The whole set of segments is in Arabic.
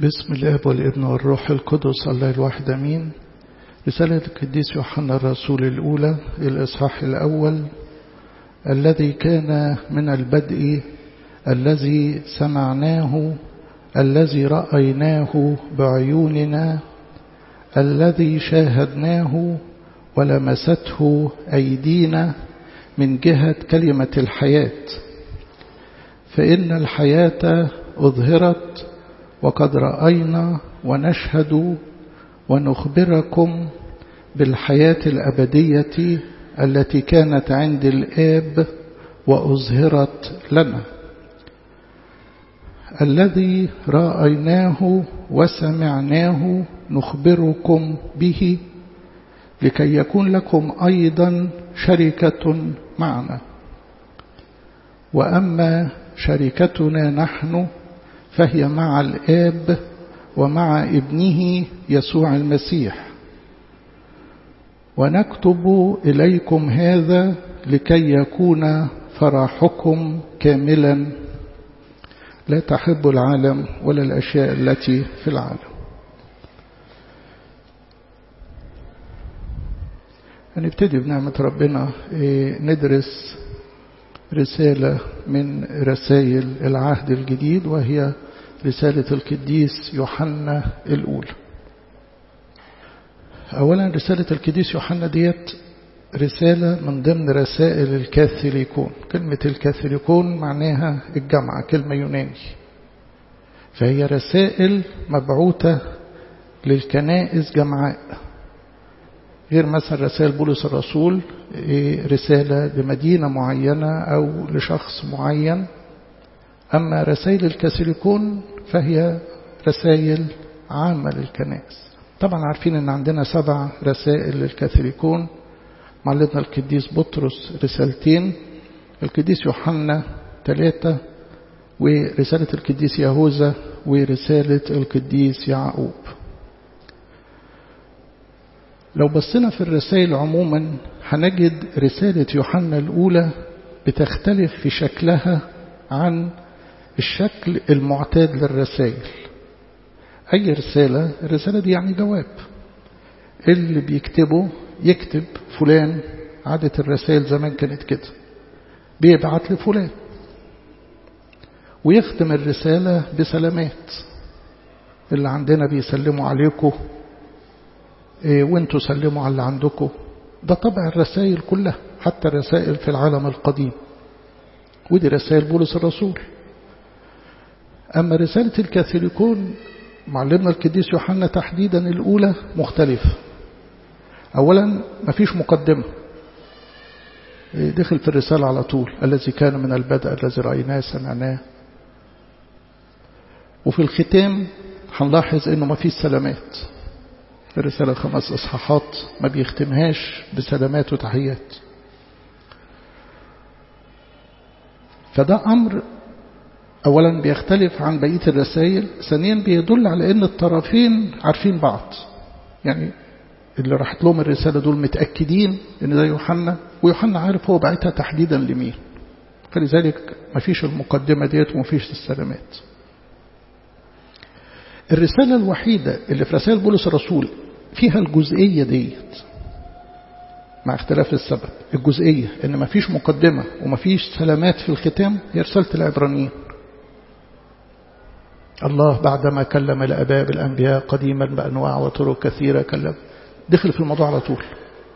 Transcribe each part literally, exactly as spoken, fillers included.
باسم الاب والابن والروح القدس الله الواحد امين. رسالة القديس يوحنا الرسول الاولى الاصحاح الاول. الذي كان من البدء، الذي سمعناه، الذي رأيناه بعيوننا، الذي شاهدناه ولمسته أيدينا من جهة كلمة الحياة. فإن الحياة أظهرت، وقد رأينا ونشهد ونخبركم بالحياة الأبدية التي كانت عند الآب وأظهرت لنا. الذي رأيناه وسمعناه نخبركم به، لكي يكون لكم أيضا شركة معنا. وأما شركتنا نحن فهي مع الآب ومع ابنه يسوع المسيح. ونكتب إليكم هذا لكي يكون فرحكم كاملا، لا تحب العالم ولا الأشياء التي في العالم. هنبتدي بنعمة ربنا ندرس رسالة من رسائل العهد الجديد، وهي رسالة القديس يوحنا الأولى. أولا رسالة القديس يوحنا ديت رسالة من ضمن رسائل الكاثوليكون. كلمة الكاثوليكون معناها الجامعة، كلمة يوناني، فهي رسائل مبعوثة للكنائس جمعاء، غير مثلا رسائل بولس الرسول رسالة لمدينة معينة أو لشخص معين. أما رسائل الكاثوليكون فهي رسائل عامة للكنائس. طبعا عارفين أن عندنا سبع رسائل للكاثوليكون. معلمنا القديس بطرس رسالتين، القديس يوحنا ثلاثة، ورسالة القديس يهوذا، ورسالة القديس يعقوب. لو بصينا في الرسائل عموما هنجد رسالة يوحنا الأولى بتختلف في شكلها عن الشكل المعتاد للرسائل. أي رسالة، الرسالة دي يعني جواب، اللي بيكتبه يكتب فلان. عادة الرسائل زمان كانت كده، بيبعت لفلان ويختم الرسالة بسلامات، اللي عندنا بيسلموا عليكم وانتوا سلموا على اللي عندكم. ده طبع الرسائل كلها، حتى الرسائل في العالم القديم، ودي رسائل بولس الرسول. أما رسالة الكاثوليكون معلمنا القديس يوحنا تحديدا الأولى مختلفة. أولا مفيش مقدمة، دخل في الرسالة على طول الذي كان من البدء، الذي رأيناه سمعناه. وفي الختام هنلاحظ انه مفيش سلامات. الرسالة خمس اصحاحات ما بيختمهاش بسلامات وتحيات. فده أمر أولا بيختلف عن بقية الرسائل. ثانيا بيدل على أن الطرفين عارفين بعض، يعني اللي راحت لهم الرسالة دول متأكدين أن ده يوحنا، ويوحنا عارف هو بعتها تحديدا لمين. فلذلك مفيش المقدمة ديت ومفيش السلامات. الرسالة الوحيدة اللي في رسائل بولس الرسول فيها الجزئية ديت، مع اختلاف السبب، الجزئية ان مفيش مقدمة ومفيش سلامات في الختام، هي رسالة العبرانيين. الله بعدما كلم الآباء بالأنبياء قديما بأنواع وطرق كثيرة كلم، دخل في الموضوع على طول.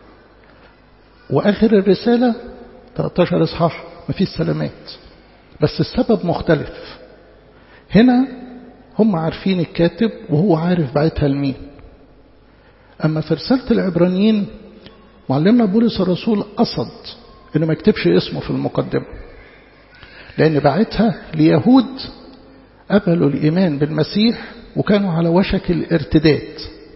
وآخر الرسالة ثلاثة عشر إصحاح مفيش سلامات، بس السبب مختلف. هنا هم عارفين الكاتب وهو عارف بعتها لمين. أما في رسالة العبرانيين معلمنا بولس الرسول قصد إنه ما يكتبش اسمه في المقدمة، لأن بعتها ليهود قبلوا الإيمان بالمسيح وكانوا على وشك الارتداد.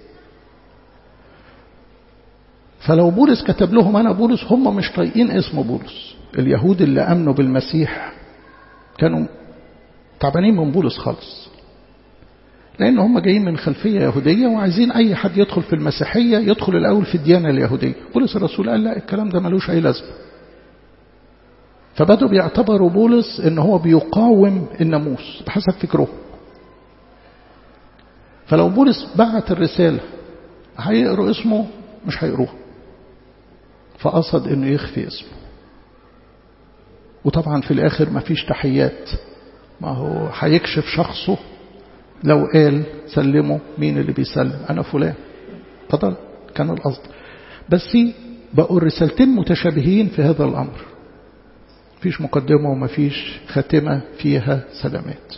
فلو بولس كتب لهم أنا بولس، هم مش طايقين اسم بولس. اليهود اللي أمنوا بالمسيح كانوا تعبانين من بولس خالص، لأن هم جايين من خلفية يهودية وعايزين أي حد يدخل في المسيحية يدخل الأول في الديانة اليهودية. بولس الرسول قال لا، الكلام ده ملوش أي لازمة. فبدوا بيعتبروا بولس إن هو بيقاوم الناموس بحسب فكره. فلو بولس بعت الرسالة هيقروا اسمه مش هيقروه، فقصد انه يخفي اسمه. وطبعا في الاخر ما فيش تحيات، ما هو هيكشف شخصه لو قال سلموا مين اللي بيسلم، انا فلان. فضل كان القصد، بس بقوا الرسالتين متشابهين في هذا الامر، فيش مقدمة وما فيش خاتمة فيها سلامات.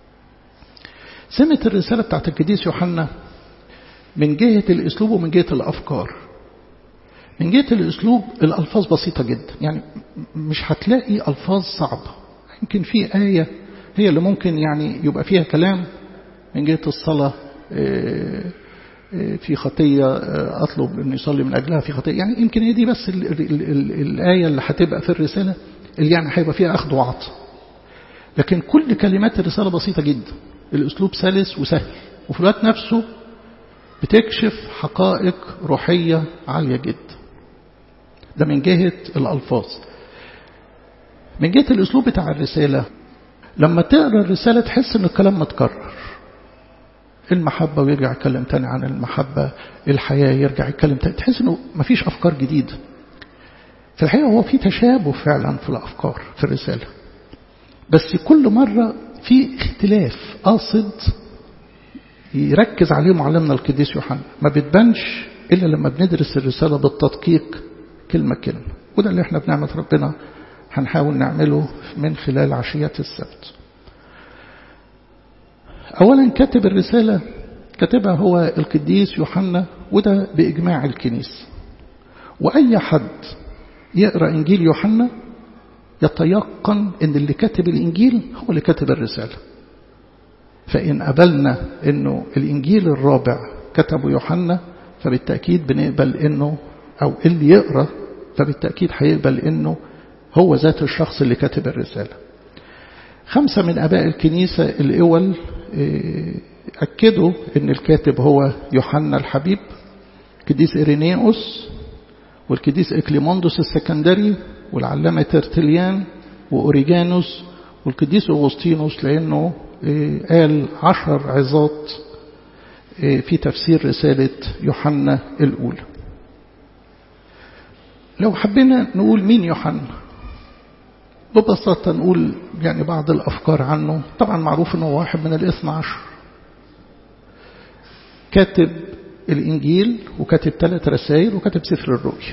سمة الرسالة بتاعت القديس يوحنا من جهة الأسلوب ومن جهة الأفكار. من جهة الأسلوب الألفاظ بسيطة جدا، يعني مش هتلاقي ألفاظ صعبة. يمكن في آية هي اللي ممكن يعني يبقى فيها كلام من جهة الصلاة في خطية أطلب أن يصلي من أجلها في خطية، يعني يمكن هي دي بس ال ال ال الآية اللي هتبقى في الرسالة اللي يعني هيبقى فيها أخذ وعطاء. لكن كل كلمات الرسالة بسيطة جدا، الأسلوب سلس وسهل، وفي الوقت نفسه بتكشف حقائق روحية عالية جدا. ده من جهة الألفاظ. من جهة الأسلوب بتاع الرسالة، لما تقرأ الرسالة تحس أن الكلام متكرر، المحبة ويرجع يتكلم تاني عن المحبة، الحياة يرجع يتكلم تاني، تحس أنه مفيش أفكار جديدة. في الحقيقة هو في تشابه فعلا في الأفكار في الرسالة، بس كل مرة في اختلاف قاصد يركز عليه معلمنا القديس يوحنا، ما بتبانش إلا لما بندرس الرسالة بالتدقيق كلمة كلمة. وده اللي احنا بنعمة ربنا هنحاول نعمله من خلال عشيات السبت. أولا كاتب الرسالة كاتبها هو القديس يوحنا، وده بإجماع الكنيسة. وأي حد يقرأ إنجيل يوحنا يتيقن أن اللي كاتب الإنجيل هو اللي كاتب الرسالة. فإن قبلنا أنه الإنجيل الرابع كتبه يوحنا، فبالتأكيد بنقبل أنه، أو اللي يقرأ فبالتأكيد هيقبل أنه هو ذات الشخص اللي كاتب الرسالة. خمسة من أباء الكنيسة الأول أكدوا أن الكاتب هو يوحنا الحبيب، القديس إيرينيوس والقديس إكليموندوس السكندري والعلامة ترتليان وأوريجانوس والقديس أغسطينوس، لأنه قال عشر عظات في تفسير رسالة يوحنا الأولى. لو حبينا نقول مين يوحنا ببساطة نقول يعني بعض الأفكار عنه. طبعا معروف أنه واحد من الاثنى عشر، كاتب الإنجيل وكاتب ثلاث رسائل وكاتب سفر الرؤيا.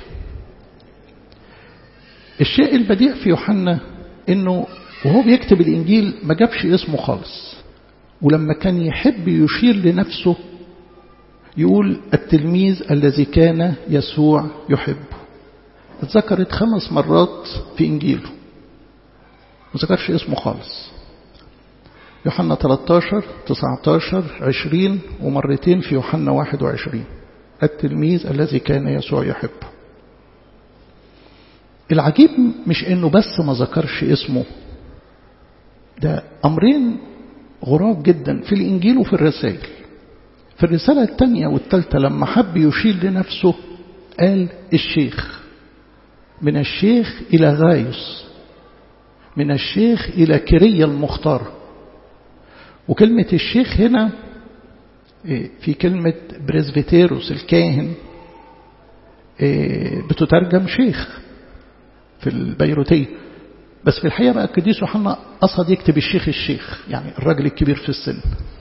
الشيء البديع في يوحنا أنه وهو بيكتب الإنجيل ما جابش اسمه خالص، ولما كان يحب يشير لنفسه يقول التلميذ الذي كان يسوع يحبه. اتذكرت خمس مرات في إنجيله، ما ذكرش اسمه خالص. يوحنا ثلاثة عشر تسعة عشر عشرين ومرتين في يوحنا واحد وعشرين التلميذ الذي كان يسوع يحبه. العجيب مش انه بس ما ذكرش اسمه، ده أمرين غراب جدا في الإنجيل وفي الرسائل. في الرسالة الثانية والثالثة لما حب يشير لنفسه قال الشيخ، من الشيخ إلى غايوس، من الشيخ إلى كيريا المختار. وكلمة الشيخ هنا في كلمة بريزبيتيروس الكاهن بتترجم شيخ في البيروتية، بس في الحقيقة بقى القديس يوحنا قصد يكتب الشيخ الشيخ، يعني الراجل الكبير في السن.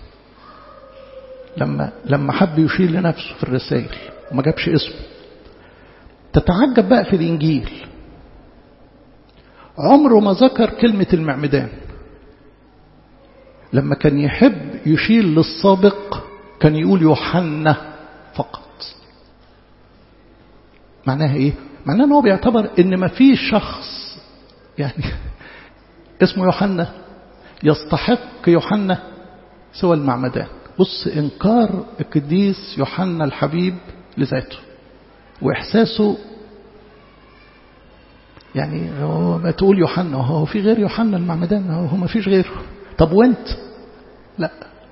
لما لما حب يشير لنفسه في الرسائل وما جابش اسمه. تتعجب بقى في الإنجيل عمره ما ذكر كلمة المعمدان. لما كان يحب يشير للسابق كان يقول يوحنا فقط. معناها ايه؟ معناها انه بيعتبر ان ما فيش شخص يعني اسمه يوحنا يستحق يوحنا سوى المعمدان. بص انكار القديس يوحنا الحبيب لذاته واحساسه، يعني هو ما تقول يوحنا هو في غير يوحنا المعمدان، هو ما فيش غيره. طب وانت؟ لا،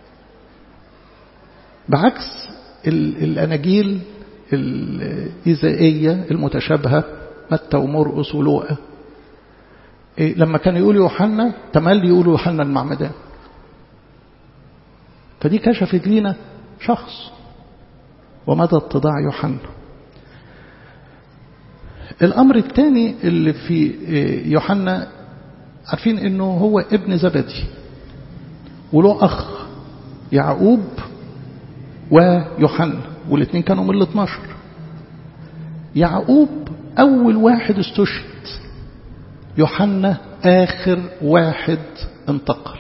بعكس الأناجيل الإيزائية المتشابهة متى ومرقس ولوقا، إيه لما كان يقول يوحنا تملي يقولوا يوحنا المعمدان. فدي كشفت لينا شخص. ومدى اتضاع يوحنا. الأمر الثاني اللي في يوحنا، عارفين أنه هو ابن زبدي وله أخ يعقوب ويوحنا، والاثنين كانوا من الاثناشر. يعقوب أول واحد استشهد، يوحنا آخر واحد انتقل.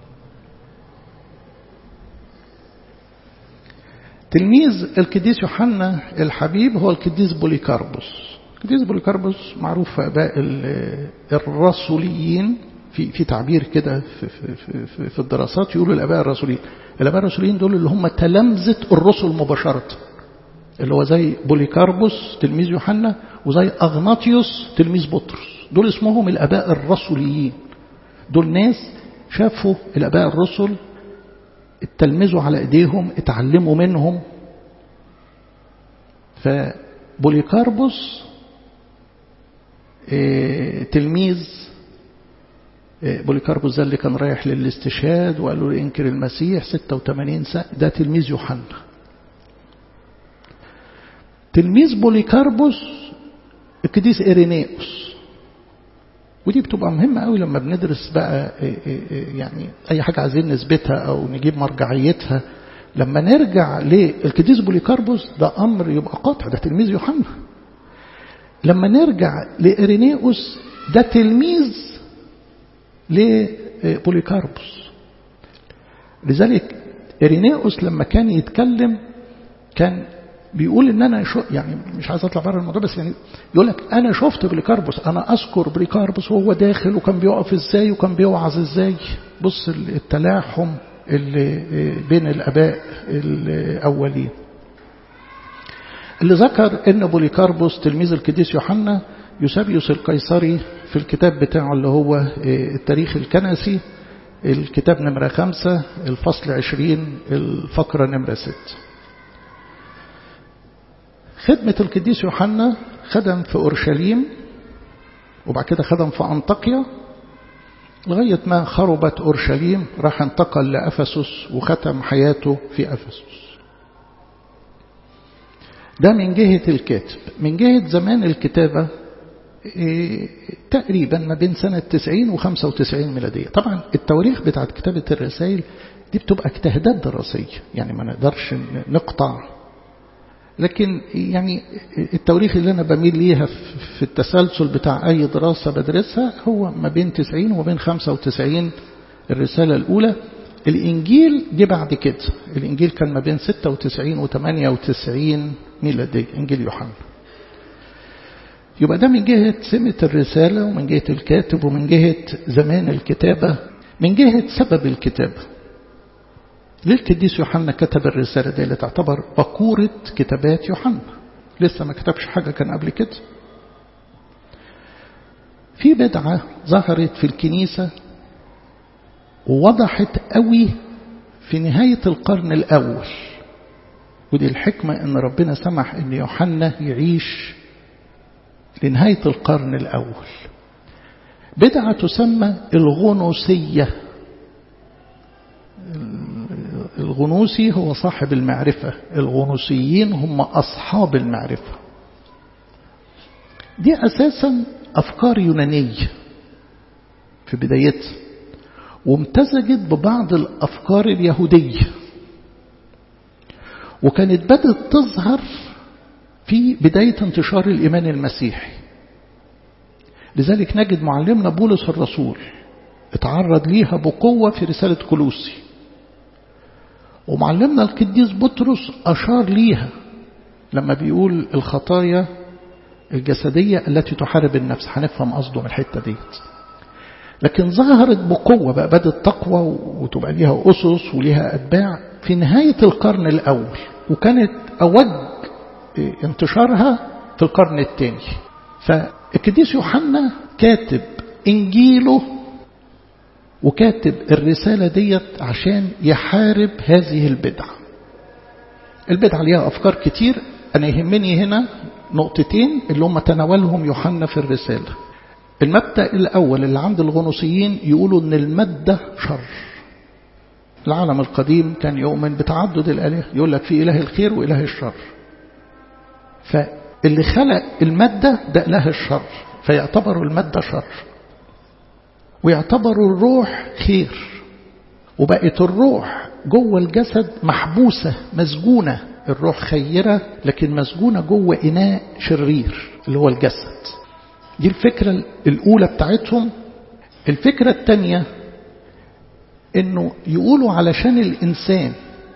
تلميذ القديس يوحنا الحبيب هو القديس بوليكاربوس. القديس بوليكاربوس معروف في آباء الرسوليين، في في تعبير كده في, في, في, في الدراسات يقولوا الآباء الرسوليين. الآباء الرسوليين دول اللي هم تلامذة الرسل مباشرة، اللي هو زي بوليكاربوس تلميذ يوحنا وزي أغناطيوس تلميذ بطرس. دول اسمهم الآباء الرسوليين. دول ناس شافوا الآباء الرسل، اتلمذوا على ايديهم، اتعلموا منهم. فبوليكاربوس اه تلميذ اه بوليكاربوس ده اللي كان رايح للاستشهاد وقالوا له انكر المسيح ستة وثمانين سنة، ده تلميذ يوحنا. تلميذ بوليكاربوس القديس إيرينيوس. ودي بتبقى مهمة قوي لما بندرس بقى يعني أي حاجة عايزين نثبتها أو نجيب مرجعيتها. لما نرجع للقديس بوليكاربوس ده أمر يبقى قاطع، ده تلميذ يوحنا. لما نرجع لإيرينيوس ده تلميذ لبوليكاربوس. لذلك إيرينيوس لما كان يتكلم كان بيقول ان انا شو يعني مش عايز اطلع بره الموضوع، بس يعني يقول لك انا شفت بوليكاربوس، انا اذكر بوليكاربوس وهو داخل وكان بيقف ازاي وكان بيوعظ ازاي. بص التلاحم اللي بين الاباء الاولين. اللي ذكر ان بوليكاربوس تلميذ القديس يوحنا يوسابيوس القيصري في الكتاب بتاعه اللي هو التاريخ الكنسي، الكتاب نمرة خمسة الفصل عشرين الفقرة نمرة ست. خدمة القديس يوحنا خدم في أورشليم، وبعد كده خدم في أنطاكيا لغاية ما خربت أورشليم، راح انتقل لأفسس وختم حياته في أفسس. ده من جهة الكاتب. من جهة زمان الكتابة إيه تقريبا ما بين سنة تسعين وخمسة وتسعين ميلادية. طبعا التواريخ بتاعت كتابة الرسائل دي بتبقى اجتهادات دراسية، يعني ما نقدرش نقطع، لكن يعني التواريخ اللي أنا بميل ليها في التسلسل بتاع أي دراسة بدرسها هو ما بين تسعين وما بين خمسة وتسعين الرسالة الأولى. الإنجيل جه بعد كده، الإنجيل كان ما بين ستة وتسعين وثمانية وتسعين ميلادية، إنجيل يوحنا. يبقى ده من جهة سمة الرسالة ومن جهة الكاتب ومن جهة زمان الكتابة. من جهة سبب الكتابة، ليه القديس يوحنا كتب الرسالة دي اللي تعتبر بقورة كتابات يوحنا؟ لسه ما كتبش حاجة كان قبل كده. في بدعة ظهرت في الكنيسة ووضحت قوي في نهاية القرن الأول، ودي الحكمة ان ربنا سمح ان يوحنا يعيش لنهاية القرن الأول. بدعة تسمى الغنوسية. الغنوسي هو صاحب المعرفة، الغنوسيين هم أصحاب المعرفة. دي أساسا أفكار يونانية في بدايتها، وامتزجت ببعض الأفكار اليهودية، وكانت بدأت تظهر في بداية انتشار الإيمان المسيحي. لذلك نجد معلمنا بولس الرسول اتعرض ليها بقوة في رسالة كولوسي، ومعلمنا القديس بطرس أشار ليها لما بيقول الخطايا الجسدية التي تحارب النفس. هنفهم قصده من الحتة ديت. لكن ظهرت بقوة بقى، بدأت تقوى وتبقى ليها أسس وليها أتباع في نهاية القرن الأول، وكانت أوج انتشارها في القرن الثاني. فالقديس يوحنا كاتب إنجيله وكاتب الرسالة ديت عشان يحارب هذه البدعة. البدعة ليها أفكار كتير، أنا يهمني هنا نقطتين اللي هم تناولهم يوحنا في الرسالة. المبدأ الأول اللي عند الغنوصيين يقولوا أن المادة شر، العالم القديم كان يؤمن بتعدد الآلهة، يقول لك في إله الخير وإله الشر، فاللي خلق المادة ده إله الشر، فيعتبروا المادة شر، ويعتبروا الروح خير، وبقت الروح جوه الجسد محبوسة مسجونة، الروح خيرة لكن مسجونة جوه إناء شرير اللي هو الجسد. دي الفكرة الأولى بتاعتهم. الفكرة الثانية إنه يقولوا علشان الإنسان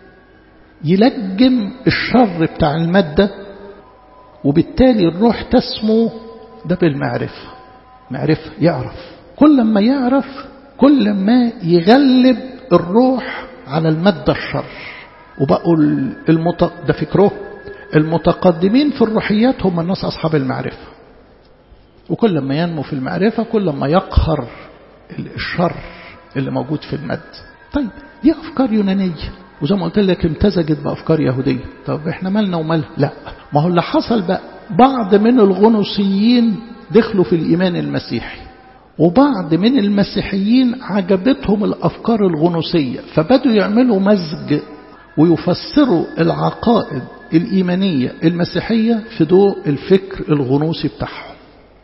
يلجم الشر بتاع المادة، وبالتالي الروح تسمو ده بالمعرفة. معرفة يعرف، كل ما يعرف كل ما يغلب الروح على المادة الشر. وبقوا المت... ده فكره المتقدمين في الروحيات هم الناس أصحاب المعرفة، وكل ما ينمو في المعرفة كل ما يقهر الشر اللي موجود في المادة. طيب دي أفكار يونانية، وزي ما قلت لك امتزجت بأفكار يهودية. طب احنا مالنا ومالها؟ لا، ما هو اللي حصل بقى بعض من الغنوصيين دخلوا في الإيمان المسيحي، وبعض من المسيحيين عجبتهم الأفكار الغنوصية، فبدوا يعملوا مزج ويفسروا العقائد الإيمانية المسيحية في ضوء الفكر الغنوصي بتاعهم.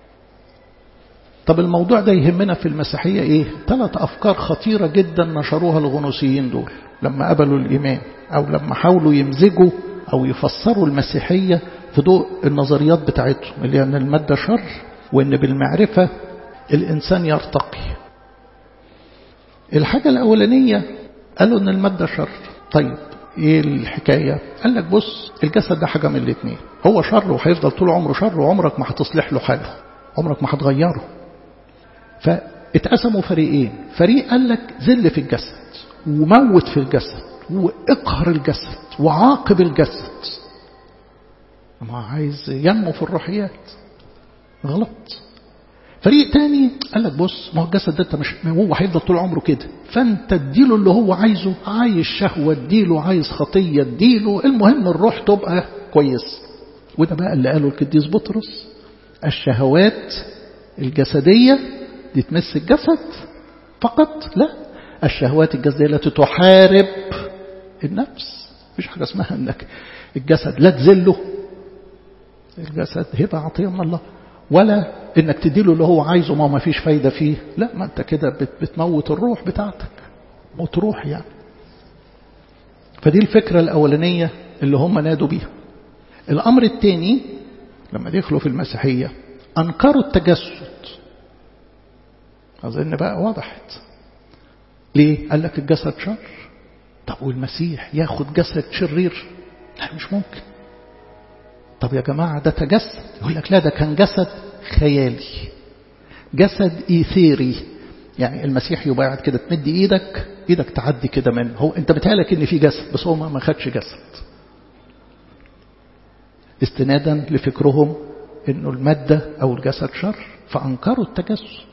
طب الموضوع ده يهمنا في المسيحية ايه؟ ثلاث أفكار خطيرة جدا نشروها الغنوصيين دول لما قبلوا الإيمان، أو لما حاولوا يمزجوا أو يفسروا المسيحية في ضوء النظريات بتاعتهم، اللي أن المادة شر، وأن بالمعرفة الإنسان يرتقي. الحاجة الأولانية قالوا أن المادة شر. طيب إيه الحكاية؟ قال لك بص، الجسد ده حاجة من الاثنين، هو شر وهيفضل طول عمره شر، وعمرك ما هتصلح له حاله، عمرك ما هتغيره. فاتقسموا فريقين، فريق قال لك ذل في الجسد وموت في الجسد واقهر الجسد وعاقب الجسد، ما عايز ينمو في الروحيات، غلط. فريق تاني قال لك بص، ما هو الجسد ده انت مش هو هيفضل طول عمره كده، فانت اديله اللي هو عايزه، عايز شهوه اديله، عايز خطيه اديله، المهم الروح تبقى كويس. وده بقى اللي قاله القديس بطرس، الشهوات الجسديه دي تمس الجسد فقط، لا، الشهوات الجسديه التي تحارب النفس. مفيش حاجه اسمها انك الجسد لا تذله، الجسد هبه عطيه من الله، ولا انك تديله اللي هو عايزه ما ما فيش فايدة فيه، لا، ما انت كده بتموت الروح بتاعتك، موت روح يعني. فدي الفكرة الأولانية اللي هم نادوا بيها. الأمر الثاني لما دخلوا في المسيحية أنكروا التجسد. أظن بقى وضحت ليه؟ قال لك الجسد شر. طب والمسيح ياخد جسد شرير؟ لا، مش ممكن. طب يا جماعة ده تجسد، يقول لك لا، ده كان جسد خيالي، جسد إيثيري. يعني المسيح يبقى قاعد كده، تمد إيدك إيدك تعدي كده منه، هو أنت بتهالك إن في جسد، بس هو ما خدش جسد، استنادا لفكرهم إنه المادة أو الجسد شر، فأنكروا التجسد.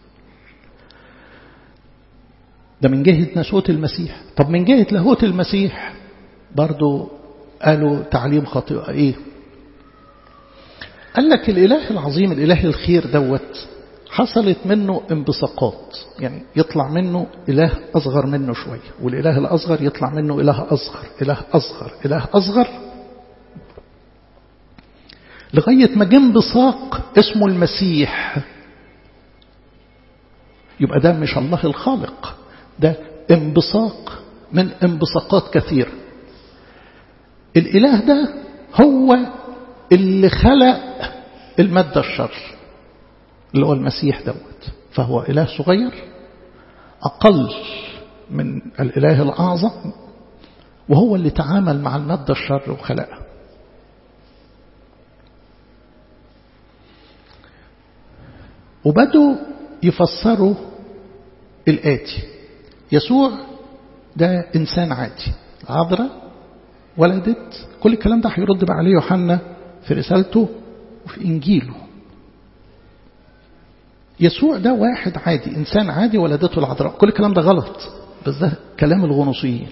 ده من جهة ناسوت المسيح. طب من جهة لاهوت المسيح برضو قالوا تعليم خاطئ. إيه؟ قال لك الإله العظيم، الإله الخير دوت حصلت منه انبثاقات، يعني يطلع منه إله أصغر منه شوية، والإله الأصغر يطلع منه إله أصغر، إله أصغر، إله أصغر، لغاية ما جه انبثاق اسمه المسيح. يبقى ده مش الله الخالق، ده انبثاق من انبثاقات كثيرة. الإله ده هو اللي خلق المادة الشر اللي هو المسيح دوت، فهو إله صغير أقل من الإله الأعظم، وهو اللي تعامل مع المادة الشر وخلقها. وبدوا يفسروا الآتي: يسوع ده إنسان عادي، عذراء ولدت، كل الكلام ده هيرد بقى عليه يوحنا في رسالته وفي إنجيله. يسوع ده واحد عادي، إنسان عادي ولدته العذراء، كل الكلام ده غلط، بس ده كلام الغنوصيين.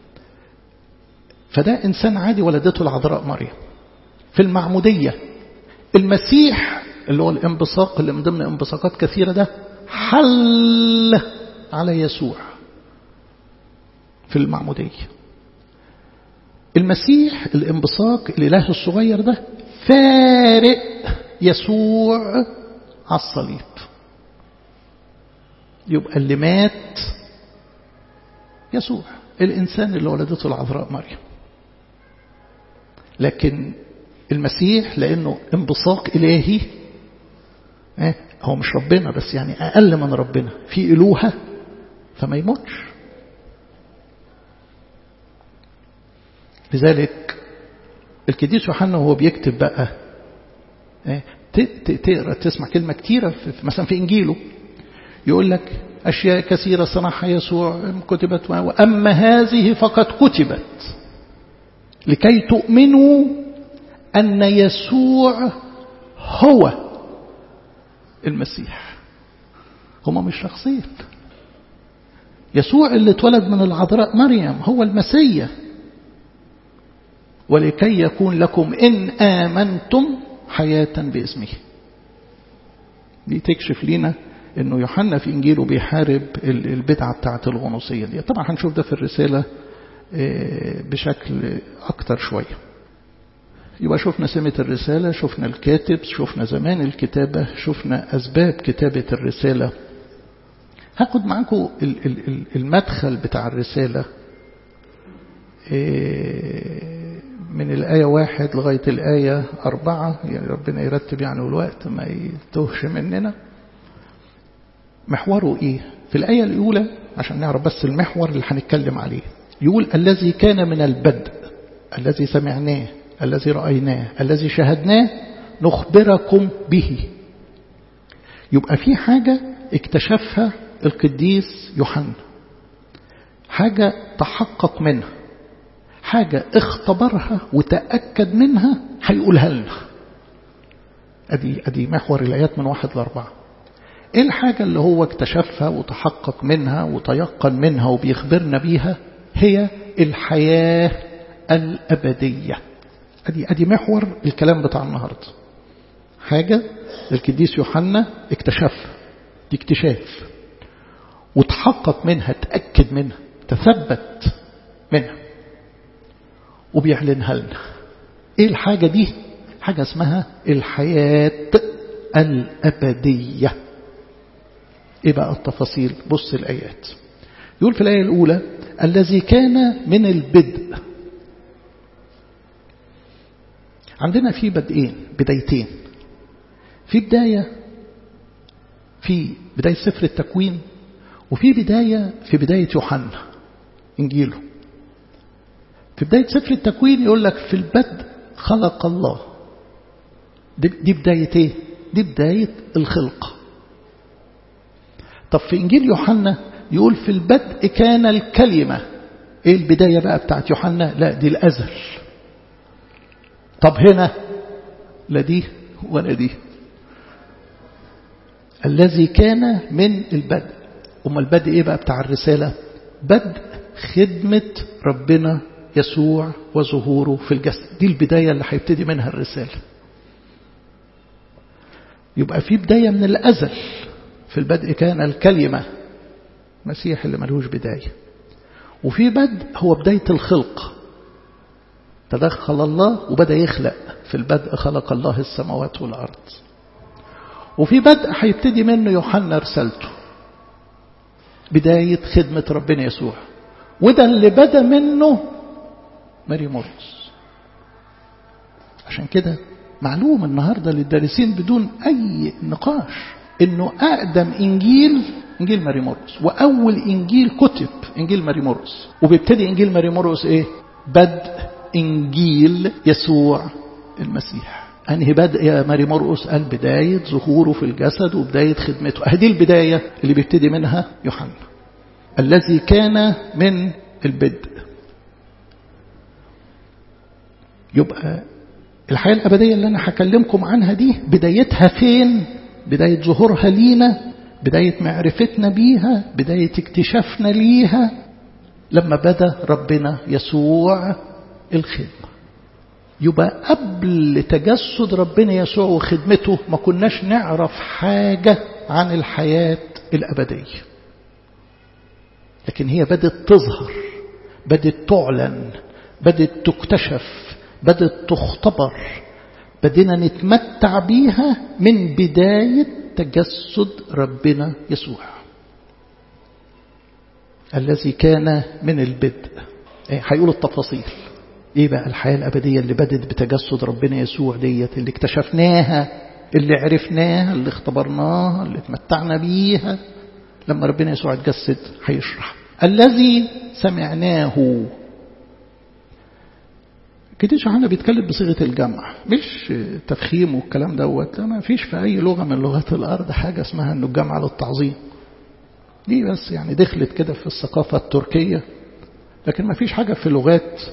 فده إنسان عادي ولدته العذراء مريم. في المعمودية المسيح اللي هو الانبثاق اللي من ضمن انبثاقات كثيرة ده حل على يسوع، في المعمودية. المسيح الانبثاق الإله الصغير ده فارق يسوع على الصليب. يبقى اللي مات يسوع الإنسان اللي ولدته العذراء مريم، لكن المسيح لأنه انبثاق إلهي هو مش ربنا بس يعني أقل من ربنا في إلوهة فما يموتش. لذلك القديس يوحنا وهو بيكتب بقى تقرأ تسمع كلمة كتيرة مثلا في إنجيله يقول لك أشياء كثيرة صنعها يسوع كتبت، وأما هذه فقد كتبت لكي تؤمنوا أن يسوع هو المسيح. هما مش شخصين. يسوع اللي اتولد من العذراء مريم هو المسيح، ولكي يكون لكم إن آمنتم حياة باسمه. دي تكشف لنا إنه يوحنا في إنجيله بيحارب البدعة بتاعة الغنوصية دي. طبعا هنشوف ده في الرسالة بشكل أكتر شوية. يبقى شفنا سمة الرسالة، شفنا الكاتب، شفنا زمان الكتابة، شفنا أسباب كتابة الرسالة. هاخد معاكم المدخل بتاع الرسالة من الآية واحد لغاية الآية أربعة، يعني ربنا يرتب يعني الوقت ما يتوهش مننا. محوره إيه؟ في الآية الأولى عشان نعرف بس المحور اللي هنتكلم عليه، يقول الذي كان من البدء الذي سمعناه الذي رأيناه الذي شاهدناه نخبركم به. يبقى في حاجة اكتشفها القديس يوحنا، حاجة تحقق منها، حاجة اختبرها وتأكد منها هيقولها لنا. أدي, أدي محور الآيات من واحد لأربعة. إيه الحاجة اللي هو اكتشفها وتحقق منها وتيقن منها وبيخبرنا بيها؟ هي الحياة الأبدية. أدي, أدي محور الكلام بتاع النهاردة. حاجة القديس يوحنا اكتشفها، دي اكتشاف وتحقق منها، تأكد منها، تثبت منها وبيعلنها لنا. ايه الحاجة دي؟ حاجة اسمها الحياة الأبدية. ايه بقى التفاصيل؟ بص الآيات. يقول في الآية الأولى الذي كان من البدء. عندنا في بدئين، بدايتين. في بداية في بداية سفر التكوين، وفي بداية في بداية يوحنا إنجيله. في بداية سفر التكوين يقول لك في البدء خلق الله. دي بداية ايه؟ دي بداية الخلق. طب في إنجيل يوحنا يقول في البدء كان الكلمة. ايه البداية بقى بتاعت يوحنا؟ لا دي الأزل. طب هنا لا دي ولا دي. الذي كان من البدء. أما البدء ايه بقى بتاع الرسالة؟ بدء خدمة ربنا يسوع وظهوره في الجسد. دي البداية اللي هيبتدي منها الرسالة. يبقى في بداية من الأزل. في البدء كان الكلمة، مسيح اللي ملهوش بداية. وفي بدء هو بداية الخلق، تدخل الله وبدأ يخلق. في البدء خلق الله السماوات والأرض. وفي بدء هيبتدي منه يوحنا رسالته، بداية خدمة ربنا يسوع. وده اللي بدأ منه ماري مرقس. عشان كده معلوم النهاردة للدارسين بدون أي نقاش إنه أقدم إنجيل إنجيل ماري مرقس، وأول إنجيل كتب إنجيل ماري مرقس. وبيبتدي إنجيل ماري مرقس إيه؟ بدء إنجيل يسوع المسيح. أنهي بدء يا ماري مرقس؟ قال بداية ظهوره في الجسد وبداية خدمته. هذه البداية اللي بيبتدي منها يوحنا. الذي كان من البدء. يبقى الحياة الأبدية اللي أنا هكلمكم عنها دي بدايتها فين؟ بداية ظهورها لينا، بداية معرفتنا بيها، بداية اكتشافنا ليها لما بدأ ربنا يسوع الخدمة. يبقى قبل تجسد ربنا يسوع وخدمته ما كناش نعرف حاجة عن الحياة الأبدية، لكن هي بدأت تظهر بدت تعلن، بدت تكتشف، بدت تختبر، بدنا نتمتع بيها من بداية تجسد ربنا يسوع الذي كان من البدء. هيقول التفاصيل ايه بقى الحياة الأبدية اللي بدت بتجسد ربنا يسوع ديت، اللي اكتشفناها، اللي عرفناها، اللي اختبرناها، اللي اتمتعنا بيها لما ربنا يسوع اتجسد. هيشرح الذي سمعناه. كده يوحنا بيتكلم بصيغة الجمع مش تفخيم والكلام دوت. لا، ما فيش في أي لغة من لغات الأرض حاجة اسمها إنه الجمع للتعظيم، دي بس يعني دخلت كده في الثقافة التركية، لكن ما فيش حاجة في اللغات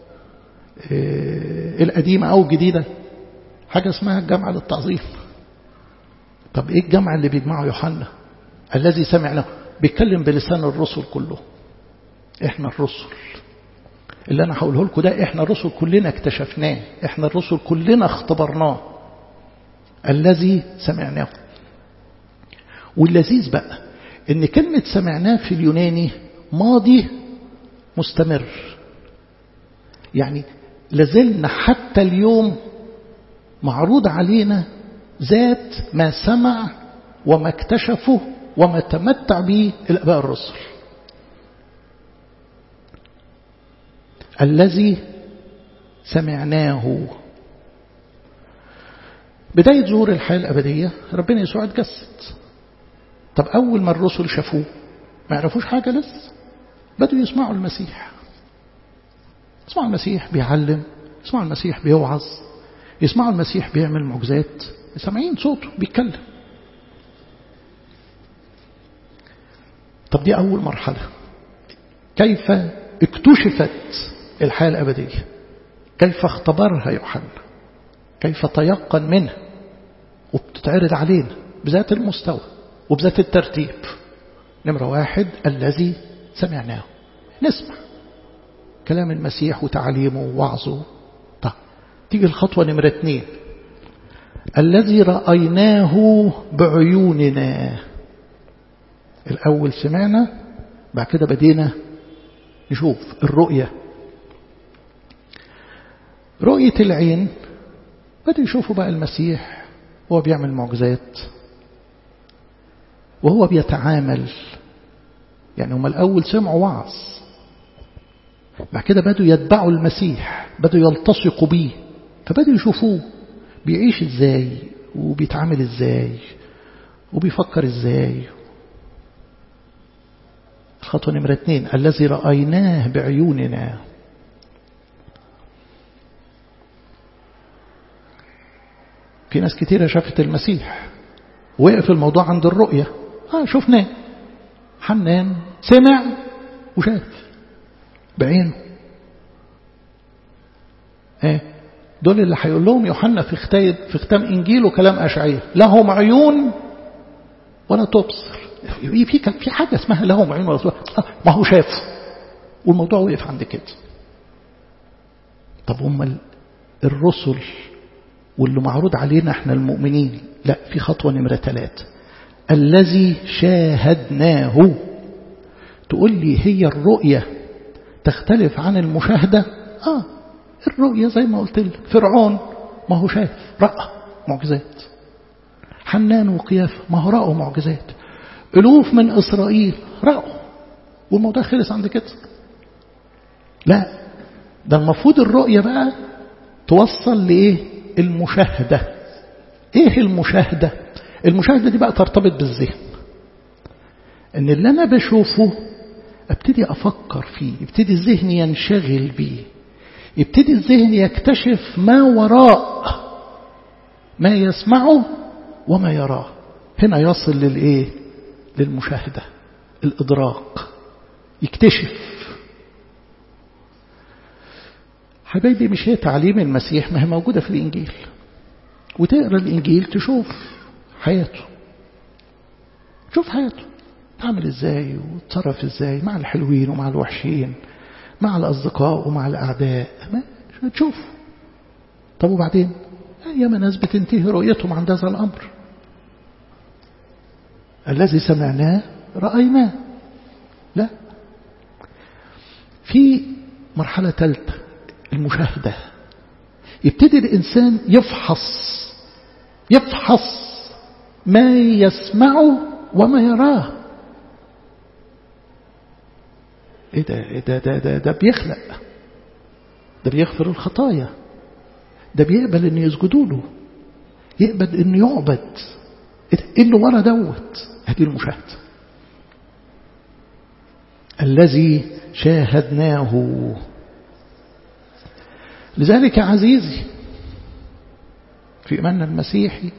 القديمة أو الجديدة حاجة اسمها الجمع للتعظيم. طب إيه الجمع اللي بيجمعه يوحنا؟ الذي سمعناه، بيتكلم بلسان الرسل كله. إحنا الرسل اللي أنا هقوله لكم ده، إحنا الرسل كلنا اكتشفناه، إحنا الرسل كلنا اختبرناه. الذي سمعناه. واللذيذ بقى إن كلمة سمعناه في اليوناني ماضي مستمر، يعني لازلنا حتى اليوم معروض علينا ذات ما سمع وما اكتشفه وما تمتع به الآباء الرسل. الذي سمعناه. بداية ظهور الحياة الأبدية ربنا يسوع اتجسد. طب أول ما الرسل شافوه ما يعرفوش حاجة لسه، بدوا يسمعوا المسيح. يسمعوا المسيح بيعلم، يسمعوا المسيح بيوعظ، يسمعوا المسيح بيعمل معجزات، سامعين صوته بيتكلم. طب دي أول مرحلة. كيف اكتشفت الحياة الأبدية؟ كيف اختبرها يوحنا؟ كيف تيقن منها وبتتعرض علينا بذات المستوى وبذات الترتيب؟ نمرة واحد الذي سمعناه، نسمع كلام المسيح وتعليمه ووعظه. طب تيجي الخطوة نمرة اثنين الذي رأيناه بعيوننا. الأول سمعنا، بعد كده بدينا نشوف الرؤية. رؤية العين بدأوا يشوفوا بقى المسيح وهو بيعمل معجزات وهو بيتعامل. يعني هم الأول سمعوا وعظ، بعد كده بدأوا يتبعوا المسيح، بدأوا يلتصقوا بيه، فبدأوا يشوفوه بيعيش ازاي وبيتعامل ازاي وبيفكر ازاي. الخطوة نمرة اثنين الذي رأيناه بعيوننا. في ناس كتيرة شافت المسيح، وقف الموضوع عند الرؤية. آه شفناه، حنان سمع وشاف بعينه. ايه دول اللي هيقول لهم يوحنا في ختام في ختام انجيله كلام اشعياء، لهم عيون ولا تبصر. في في حاجه اسمها لهم عيون ولا تبصر، ما هو شاف والموضوع وقف عند كده. طب هم الرسل واللي معروض علينا احنا المؤمنين، لا، في خطوه نمره ثلاثة الذي شاهدناه. تقول لي هي الرؤيه تختلف عن المشاهده؟ اه الرؤية زي ما قلت لك، فرعون ما هو شاف، رأى معجزات. حنان وقيافة ما هو رأوا معجزات. ألوف من إسرائيل رأوا، والموضوع خلص عند كده. لا، ده المفروض الرؤية بقى توصل لإيه؟ المشاهدة. إيه المشاهدة؟ المشاهدة دي بقى ترتبط بالذهن، إن اللي أنا بشوفه أبتدي أفكر فيه، يبتدي الذهن ينشغل بيه، يبتدي الذهن يكتشف ما وراء ما يسمعه وما يراه. هنا يصل للإيه؟ للمشاهدة، الإدراك، يكتشف. حبايبي مش هي تعليم المسيح، ما هي موجودة في الإنجيل، وتقرأ الإنجيل تشوف حياته، تشوف حياته تعمل إزاي وتصرف إزاي مع الحلوين ومع الوحشين، مع الأصدقاء ومع الأعداء، ما تشوف. طب وبعدين ياما ناس بتنتهي رؤيتهم عند هذا الأمر. الذي سمعناه رأيناه، لا، في مرحلة ثالثة المشاهدة. يبتدي الإنسان يفحص يفحص ما يسمعه وما يراه. إيه ده, إيه ده, ده, ده, ده بيخلق، ده بيغفر الخطايا، ده بيقبل إن يسجدوا له، يقبل إن يعبد. إيه اللي ورا دوت؟ هذه المشاهدة الذي شاهدناه. لذلك عزيزي في إيماننا المسيحي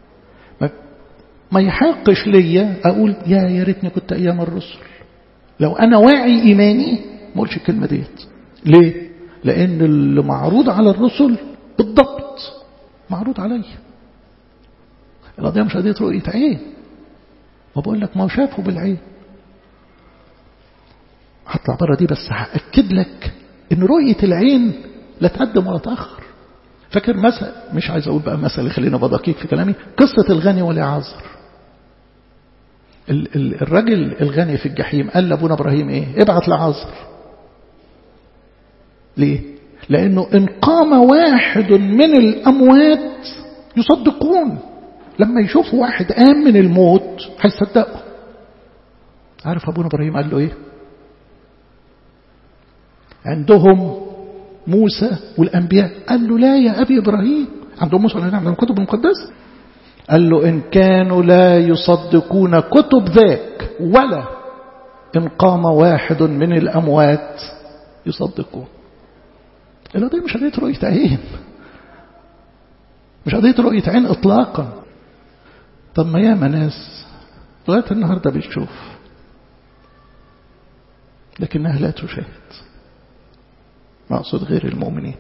ما يحقش ليا أقول يا يا ريتني كنت أيام الرسل. لو أنا واعي إيماني ما أقولش الكلمة ديت. ليه؟ لأن اللي معروض على الرسل بالضبط معروض علي. القضية مش قضية رؤية عين، ما بقول لك ما شافه بالعين. هطلع بره دي بس هأكد لك إن رؤية العين لا تقدم ولا تأخر. فاكر مثل، مش عايز أقول بقى مثل خلينا بدقيق في كلامي، قصة الغني والعازر. الرجل الغني في الجحيم قال لأبونا إبراهيم إيه؟ ابعت لعازر. ليه؟ لأنه إن قام واحد من الأموات يصدقون. لما يشوفوا واحد قام من الموت هيصدقوا. عارف أبونا إبراهيم قال له إيه؟ عندهم موسى والأنبياء. قال له لا يا أبي إبراهيم، عندهم موسى والأنبياء، عندهم كتب المقدسة. قال له إن كانوا لا يصدقون كتب ذاك ولا إن قام واحد من الأموات يصدقون. القضية مش قضية رؤية عين، مش قضية رؤية عين إطلاقا. طب ما ياما ناس لغاية النهاردة بتشوف لكنها لا تشاهد، مقصود غير المؤمنين.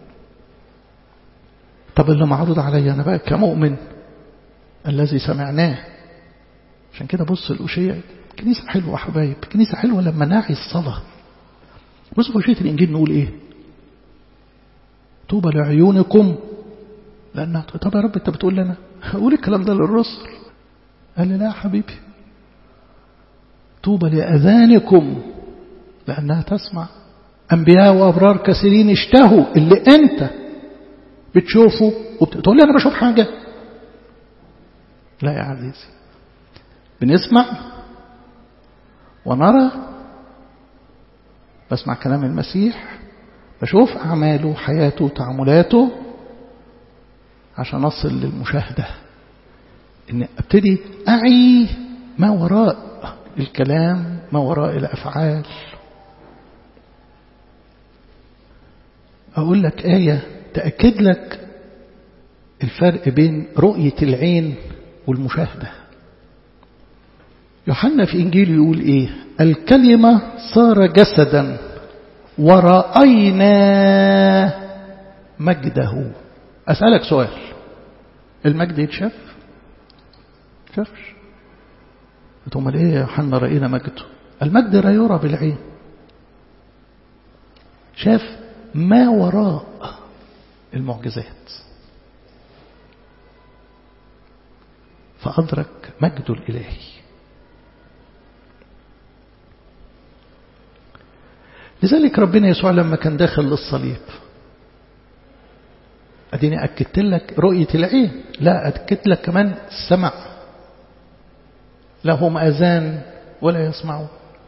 طب اللي معروض علي أنا بقى كمؤمن الذي سمعناه. عشان كده بص الأشياء كنيسة حلوة حبايب، كنيسة حلوة لما نعي الصلاة. بص في أشياء الإنجيل نقول إيه؟ طوبى لعيونكم لأنها. طب يا رب أنت بتقول لنا أقول الكلام ده للرسل؟ قال لي لا يا حبيبي، طوبى لأذانكم لأنها تسمع. أنبياء وأبرار كثيرين اشتهوا اللي أنت بتشوفه وبتقول لي أنا بشوف حاجة. لا يا عزيزي، بنسمع ونرى، بسمع كلام المسيح، بشوف أعماله حياته تعاملاته عشان أصل للمشاهدة، إن أبتدي أعي ما وراء الكلام، ما وراء الأفعال. أقول لك آية تأكد لك الفرق بين رؤية العين والمشاهدة. يوحنا في إنجيل يقول إيه؟ الكلمة صار جسدا ورأينا مجده. أسألك سؤال، المجد يتشاف؟ شافش؟ ثم ليه يا يوحنا رأينا مجده؟ المجد لا يرى بالعين، شاف ما وراء المعجزات فأدرك مجده الإلهي. لذلك ربنا يسوع لما كان داخل للصليب، أديني أكدت لك رؤية العين، لا أكدت لك كمان السمع. لهم أذان ولا يسمعون.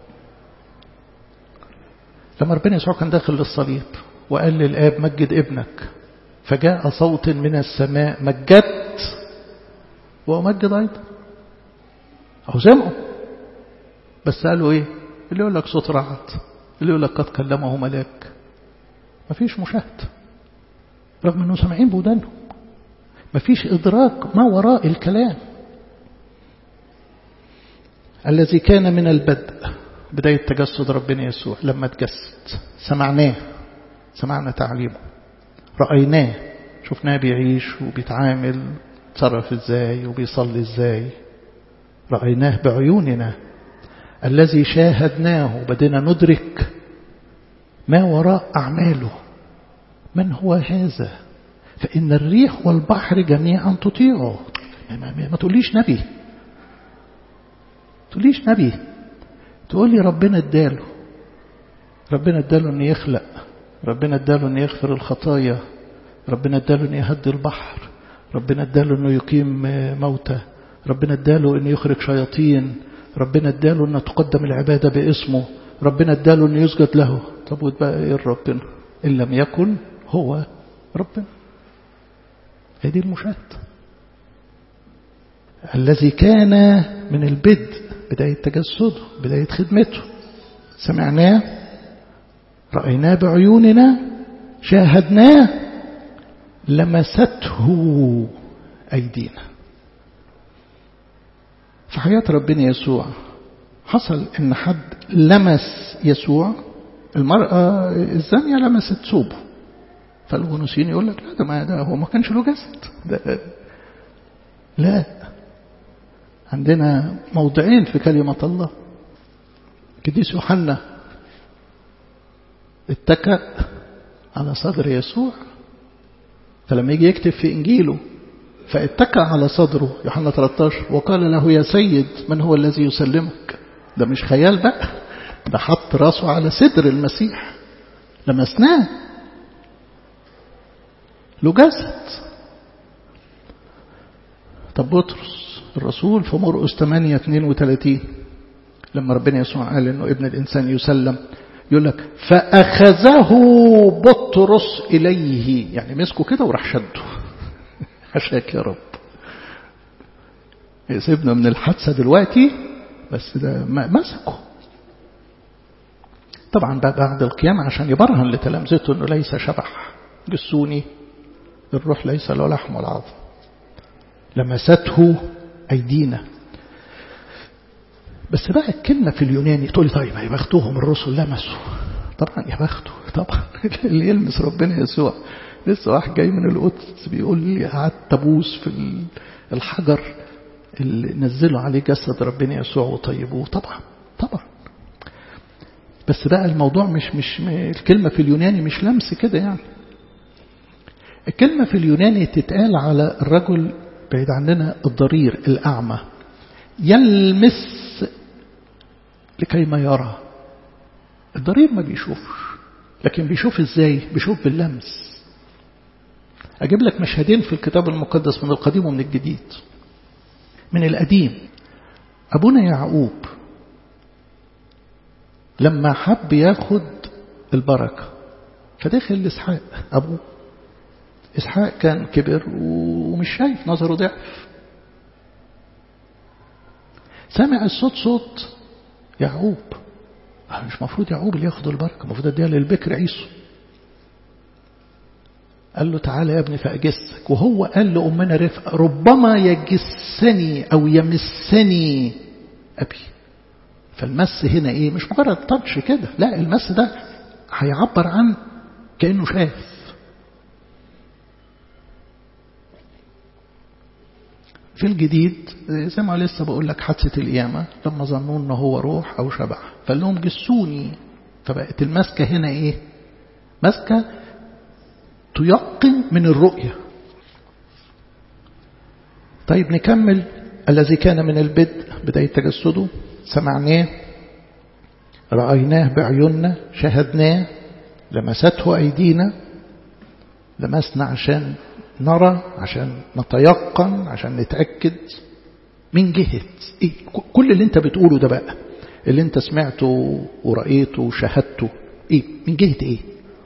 لما ربنا يسوع كان داخل للصليب وقال للآب مجد ابنك، فجاء صوت من السماء مجدت وأمجد أيضا. أو سمعوا بس قالوا إيه؟ اللي يقول لك صوت رعد، اللي يقول لك قد كلمه ملاك. ما فيش مشاهد رغم أنه سامعين بودانهم، ما فيش إدراك ما وراء الكلام. الذي كان من البدء، بداية تجسد ربنا يسوع، لما تجسد سمعناه، سمعنا تعليمه، رأيناه، شفناه بيعيش وبيتعامل، تصرف ازاي وبيصلي ازاي، رأيناه بعيوننا. الذي شاهدناه، بدنا ندرك ما وراء أعماله. من هو هذا؟ فإن الريح والبحر جميعا تطيعه. ما تقوليش نبي، تقوليش نبي، تقول لي ربنا اداله. ربنا اداله أن يخلق، ربنا اداله أن يغفر الخطايا، ربنا اداله أن يهدي البحر، ربنا اداله أنه يقيم موتى، ربنا اداله أن يخرج شياطين، ربنا اداله أن تقدم العبادة باسمه، ربنا اداله أن يسجد له. طب وتبقى ايه ربنا إن لم يكن هو ربنا؟ هذه المشاهد. الذي كان من البدء، بداية تجسده، بداية خدمته، سمعناه، رأيناه بعيوننا، شاهدناه، لمسته أيدينا. في حياة ربنا يسوع حصل إن حد لمس يسوع. المرأة الزانية لمست ثوبه، فالغنوسيين يقول لك لا ده ما ده هو ما كانش له جسد ده. لا، عندنا موضعين في كلمة الله. قديس يوحنا اتكأ على صدر يسوع، فلما يجي يكتب في إنجيله فاتكأ على صدره يوحنا ثلاثة عشر وقال له يا سيد من هو الذي يسلمك. ده مش خيال بقى، ده حط راسه على صدر المسيح، لمسناه، له جسد. طب بطرس الرسول في مرقس ثمانية اثنين وثلاثين لما ربنا يسوع قال انه ابن الانسان يسلم، يقول لك فاخذه بطرس اليه، يعني مسكه كده وراح شده. حشاك يا رب، سيبنا من الحادثه دلوقتي، بس ده مسكه. طبعا بعد القيامة عشان يبرهن لتلامذته انه ليس شبح جسوني، الروح ليس له لحم ولا عظم. لمسته أيدينا. بس بقى الكلمة في اليوناني تقول لي طيب يا بختهم الرسل لمسوا. طبعا يا بخته طبعا اللي يلمس ربنا يسوع. لسه واحد جاي من القدس بيقول لي قعدت ابوس في الحجر اللي نزلوا عليه جسد ربنا يسوع وطيبوه. طبعا طبعا. بس بقى الموضوع مش مش الكلمة في اليوناني مش لمس كده يعني. الكلمة في اليوناني تتقال على الرجل بعيد عننا الضرير الأعمى، يلمس لكي ما يرى. الضرير ما بيشوفش، لكن بيشوف ازاي؟ بيشوف باللمس. أجيب لك مشهدين في الكتاب المقدس من القديم ومن الجديد. من القديم أبونا يعقوب لما حب ياخد البركة فدخل لإسحاق أبوه. إسحاق كان كبر ومش شايف، نظره ضعف. سمع الصوت صوت يعقوب، مش مفروض يعقوب اللي ياخد البركة، المفروض اديها للبكر عيسو. قال له تعالى يا ابني فأجسك. وهو قال لأمنا رفقة ربما يجسني أو يمسني أبي. فالمس هنا إيه؟ مش مجرد تاتش كده، لا، المس ده هيعبر عن كأنه شاف. في الجديد زي ما لسه بقول لك حادثة القيامة لما ظنوا إنه هو روح أو شبح فقال لهم جسوني. فبقت المسكة هنا إيه؟ مسكة تيقن من الرؤية. طيب نكمل. الذي كان من البدء، بداية تجسده، سمعناه، رأيناه بعيوننا، شاهدناه، لمسته أيدينا. لمسنا عشان نرى، عشان نتيقن، عشان نتأكد. من جهة إيه؟ كل اللي انت بتقوله ده بقى، اللي انت سمعته ورأيته وشاهدته، إيه؟ من جهة إيه؟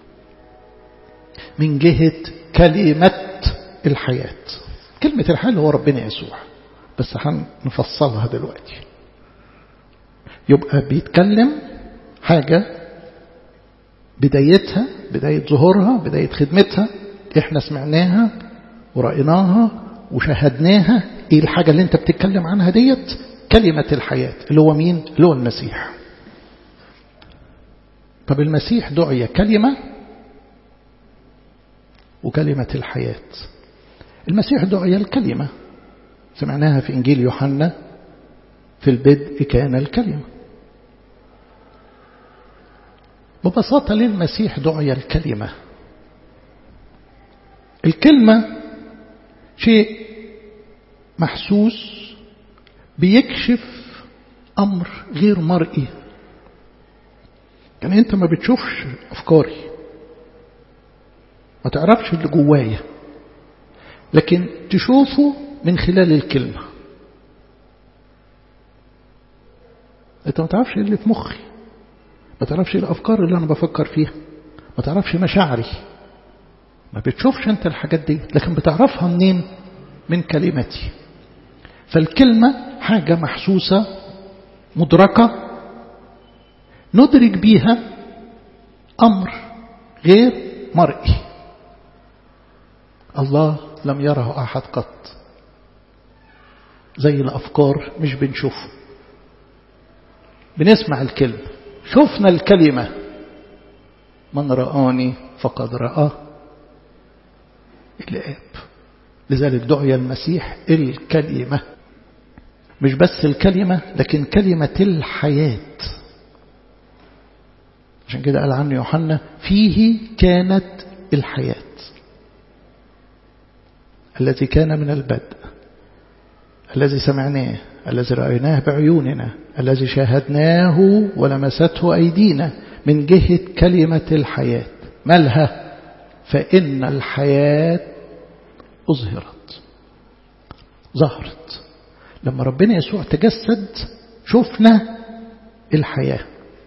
من جهة كلمة الحياة. كلمة الحياة اللي هو ربنا يسوع، بس هنفصلها دلوقتي. يبقى بيتكلم حاجة بدايتها، بداية ظهورها، بداية خدمتها، احنا سمعناها ورأيناها وشاهدناها. ايه الحاجة اللي انت بتتكلم عنها ديت؟ كلمة الحياة اللي هو مين؟ اللي هو المسيح. طب المسيح دعي كلمة وكلمة الحياة. المسيح دعي الكلمة، سمعناها في إنجيل يوحنا في البدء كان الكلمة. ببساطة للمسيح دعي الكلمة. الكلمة شيء محسوس بيكشف أمر غير مرئي. يعني أنت ما بتشوفش أفكاري، ما تعرفش اللي جوايا، لكن تشوفه من خلال الكلمة. أنت ما تعرفش اللي في مخي، ما تعرفش الأفكار اللي أنا بفكر فيها، ما تعرفش مشاعري، ما بتشوفش أنت الحاجات دي، لكن بتعرفها منين؟ من كلمتي. فالكلمة حاجة محسوسة مدركة ندرك بيها أمر غير مرئي الله لم يره أحد قط. زي الأفكار مش بنشوفه، بنسمع الكلمة، شفنا الكلمة، من رآني فقد رآه الآب. لذلك دعي المسيح الكلمة، مش بس الكلمة لكن كلمة الحياة. عشان كده قال عنه يوحنا فيه كانت الحياة، الذي كان من البدء، الذي سمعناه، الذي رأيناه بعيوننا، الذي شاهدناه ولمسته أيدينا، من جهة كلمة الحياة. مالها؟ فإن الحياة أظهرت، ظهرت. لما ربنا يسوع تجسد شفنا الحياة.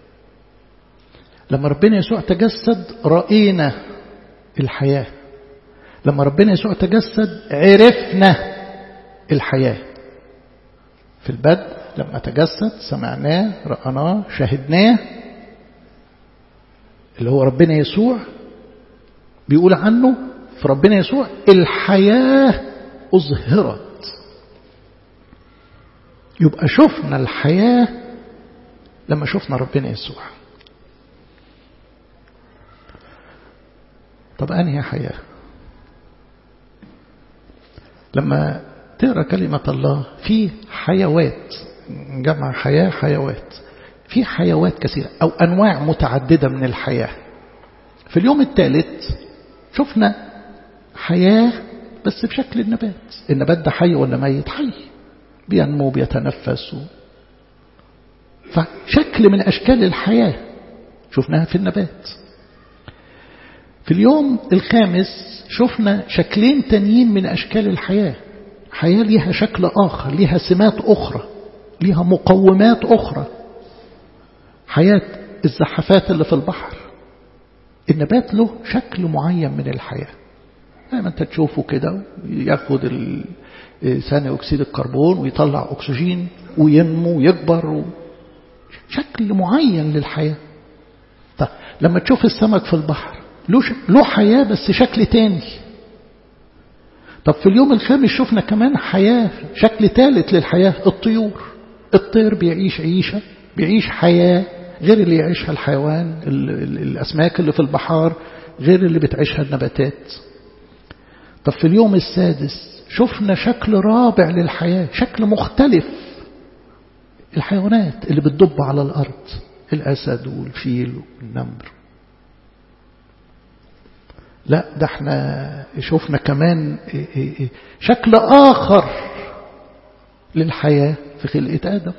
لما ربنا يسوع تجسد رأينا الحياة. لما ربنا يسوع تجسد عرفنا الحياة. في البدء لما تجسد سمعناه، رأناه، شاهدناه، اللي هو ربنا يسوع بيقول عنه في ربنا يسوع الحياة أظهرت. يبقى شفنا الحياة لما شفنا ربنا يسوع. طب أنهي حياة؟ لما تقرأ كلمة الله في حيوات، جمع حياة حيوات، في حيوات كثيرة أو أنواع متعددة من الحياة. في اليوم الثالث شفنا حياة بس بشكل النبات. النبات ده حي ولا ميت؟ حي، بينمو بيتنفس، فشكل من أشكال الحياة شفناها في النبات. في اليوم الخامس شفنا شكلين تانيين من أشكال الحياة، حياة ليها شكل آخر، ليها سمات أخرى، ليها مقومات أخرى. حياة الزحفات اللي في البحر، النبات له شكل معين من الحياة، زي ما انت تشوفه كده، ياخد ثاني أكسيد الكربون ويطلع أكسجين وينمو ويكبر، شكل معين للحياة. طيب لما تشوف السمك في البحر له حياة بس شكل تاني. طب في اليوم الخامس شفنا كمان حياة، شكل ثالث للحياة، الطيور. الطير بيعيش عيشة، بيعيش حياة غير اللي يعيشها الحيوان، الأسماك اللي في البحار غير اللي بتعيشها النباتات. طب في اليوم السادس شفنا شكل رابع للحياة، شكل مختلف، الحيوانات اللي بتدب على الأرض، الأسد والفيل والنمر. لا ده احنا شفنا كمان شكل آخر للحياة في خلقة آدم،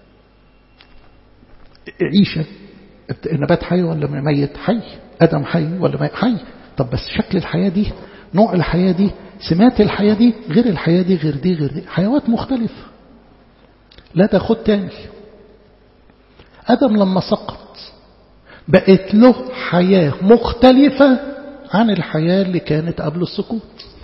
عيشة. النبات حي ولا ميت؟ حي. آدم حي ولا ميت؟ حي. طب بس شكل الحياة دي، نوع الحياة دي، سمات الحياة دي غير الحياة دي، غير دي غير دي، حيوات مختلفة. لا تاخد تاني. آدم لما سقط بقت له حياة مختلفة عن الحياة اللي كانت قبل السقوط.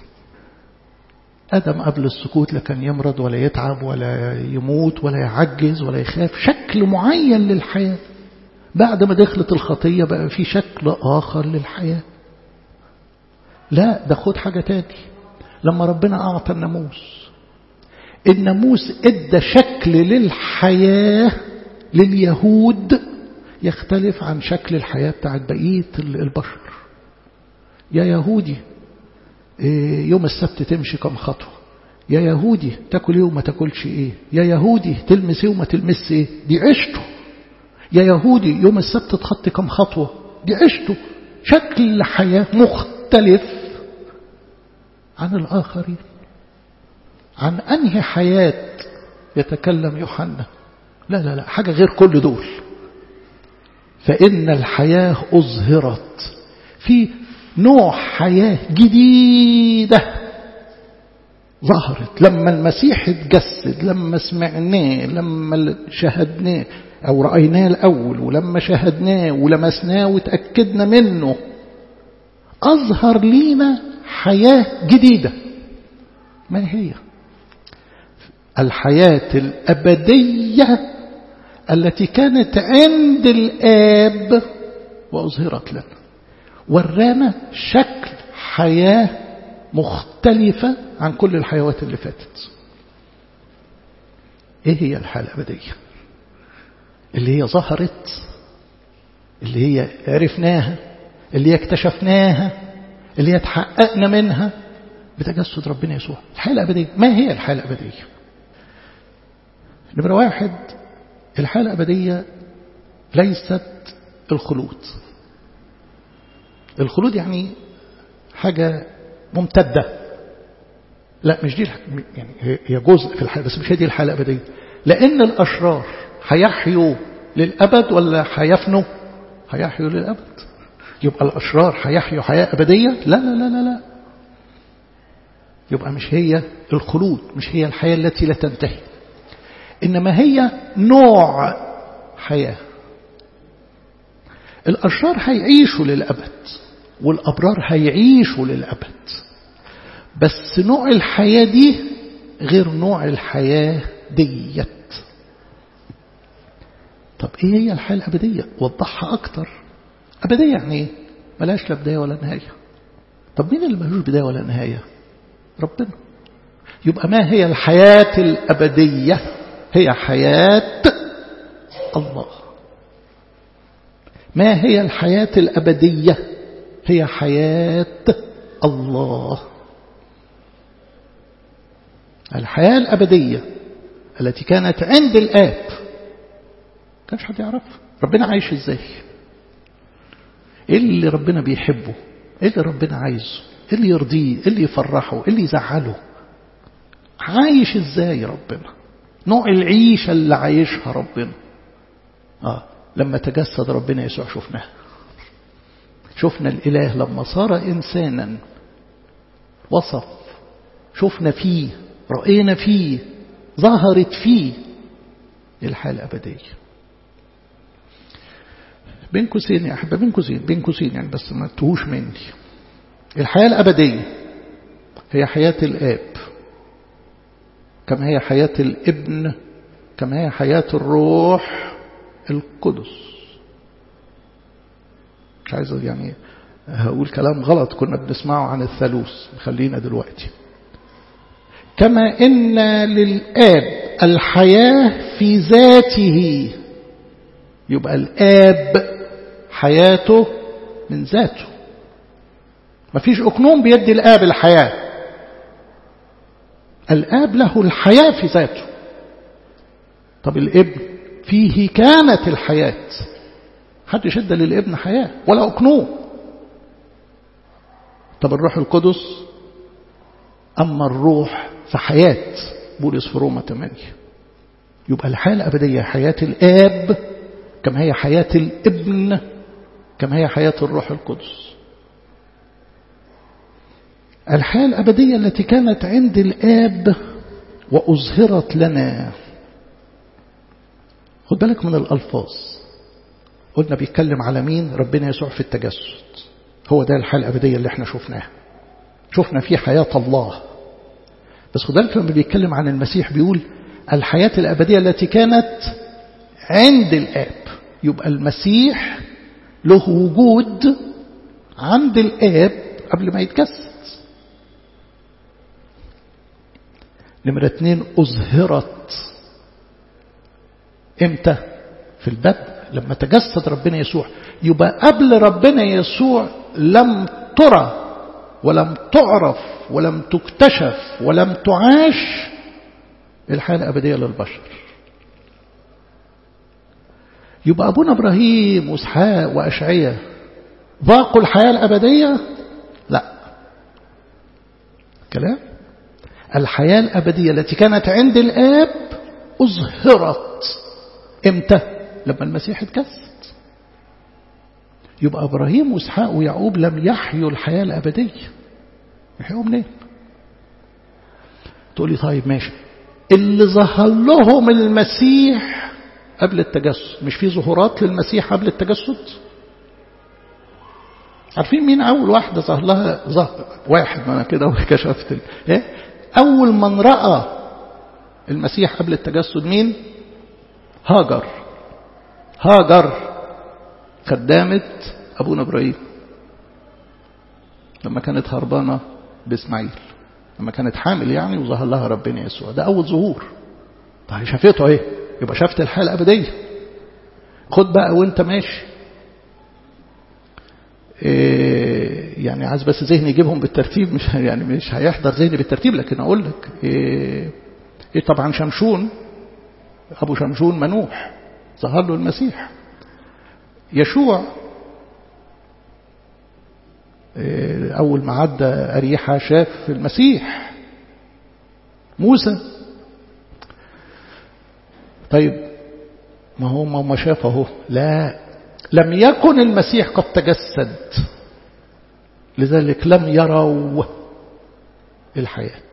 آدم قبل السقوط لا كان يمرض ولا يتعب ولا يموت ولا يعجز ولا يخاف، شكل معين للحياة. بعد ما دخلت الخطية بقى في شكل آخر للحياة. لا ده خد حاجة تاني. لما ربنا أعطى الناموس، الناموس ادى شكل للحياة لليهود يختلف عن شكل الحياة بتاعت بقية البشر. يا يهودي يوم السبت تمشي كم خطوة، يا يهودي تاكل ايه وما تاكلش ايه، يا يهودي تلمس ايه وما تلمس ايه، دي عشته. يا يهودي يوم السبت تخطي كم خطوة، دي عشته. شكل حياة مختلف عن الآخرين. عن أنهي حياة يتكلم يوحنا؟ لا لا لا، حاجة غير كل دول. فإن الحياة أظهرت. في نوع حياة جديدة ظهرت لما المسيح اتجسد، لما سمعناه، لما شاهدناه أو رأيناه الأول، ولما شاهدناه ولمسناه وتأكدنا منه، أظهر لينا حياة جديدة. ما هي؟ الحياة الأبدية التي كانت عند الآب وأظهرت لنا، ورانا شكل حياة مختلفة عن كل الحيوات اللي فاتت. ايه هي الحياة الأبدية؟ اللي هي ظهرت، اللي هي عرفناها، اللي هي اكتشفناها، اللي هي تحققنا منها بتجسد ربنا يسوع. الحياة الأبدية. ما هي الحياة الأبدية؟ نمرة واحد، الحياة الأبدية ليست الخلود. الخلود يعني حاجة ممتدة، لا مش دي، يعني هي جزء في الحياة بس مش هي دي الحياة الأبدية. لأن الأشرار هيحيوا للأبد ولا هيفنوا؟ هيحيوا للأبد. يبقى الأشرار هيحيوا حياة أبدية؟ لا لا لا لا لا. يبقى مش هي الخلود، مش هي الحياة التي لا تنتهي، إنما هي نوع حياة. الأشرار هيعيشوا للأبد والأبرار هيعيشوا للأبد، بس نوع الحياة دي غير نوع الحياة ديت. طب ايه هي الحياة الأبدية؟ وضحها أكتر. أبدية يعني ايه؟ ملاش لا بداية ولا نهاية. طب مين اللي ملوش بداية ولا نهاية؟ ربنا. يبقى ما هي الحياة الأبدية؟ هي حياة الله. ما هي الحياة الأبدية؟ هي حياة الله. الحياة الأبدية التي كانت عند الآب كانش حد يعرف ربنا عايش ازاي، ايه اللي ربنا بيحبه، ايه اللي ربنا عايزه، ايه اللي يرضيه، ايه اللي يفرحه، ايه اللي يزعله، عايش ازاي ربنا، نوع العيشة اللي عايشها ربنا. آه لما تجسد ربنا يسوع شفناه، شفنا الإله لما صار إنسانا، وصف، شفنا فيه، رأينا فيه، ظهرت فيه الحياة الأبدية. بين قوسين يا أحبة، بين قوسين بين قوسين يعني بس ما تهوش مني. الحياة الأبدية هي حياة الآب كما هي حياة الابن كما هي حياة الروح القدس. مش عايز يعني هقول كلام غلط كنا بنسمعه عن الثالوث، خلينا دلوقتي. كما إن للآب الحياة في ذاته، يبقى الآب حياته من ذاته. مفيش أقنوم بيدي الآب الحياة، الآب له الحياة في ذاته. طب الابن فيه كانت الحياة، حد يشد للابن حياة ولا أقنوم. طب الروح القدس، أما الروح فحياة، بولس في روما ثمانية. يبقى الحياة الأبدية حياة الآب كما هي حياة الابن كما هي حياة الروح القدس. الحياة الأبدية التي كانت عند الآب وأظهرت لنا. خد بالك من الألفاظ، قلنا بيتكلم على مين؟ ربنا يسوع في التجسد. هو ده الحياة الأبدية اللي احنا شفناها، شفنا فيه حياة الله. بس خد بالك لما بيتكلم عن المسيح بيقول الحياة الأبدية التي كانت عند الآب. يبقى المسيح له وجود عند الآب قبل ما يتجسد. نمرة اتنين، أظهرت. امتى؟ في البدء لما تجسد ربنا يسوع. يبقى قبل ربنا يسوع لم ترى ولم تعرف ولم تكتشف ولم تعاش الحياة الأبدية للبشر. يبقى أبونا إبراهيم وإسحاق وأشعياء ذاقوا الحياة الأبدية؟ لا. كلام الحياة الأبدية التي كانت عند الآب أظهرت. امتى؟ لما المسيح اتجسد. يبقى إبراهيم وإسحاق ويعقوب لم يحيوا الحياة الأبدية. يحيوا منين؟ تقول لي طيب ماشي، اللي ظهر لهم المسيح قبل التجسد، مش في ظهورات للمسيح قبل التجسد؟ عارفين مين أول واحدة ظهر لها؟ ظهر واحد، ما أنا كده وكشفت إيه؟ أول من رأى المسيح قبل التجسد مين؟ هاجر. هاجر خدامة أبونا إبراهيم لما كانت هربانة بإسماعيل، لما كانت حامل يعني وظهر لها ربنا يسوع، ده أول ظهور. طيب شافته ايه؟ يبقى شافت الحياة الأبدية. خد بقى وانت ماشي إيه، يعني عايز بس ذهني يجيبهم بالترتيب، مش يعني مش هيحضر ذهني بالترتيب، لكن أقول لك إيه, إيه طبعا شمشون، أبو شمشون منوح ظهر له المسيح. يشوع إيه أول ما عدى أريحة شاف المسيح. موسى طيب ما هو ما شافه، لا لم يكن المسيح قد تجسد، لذلك لم يروا الحياة.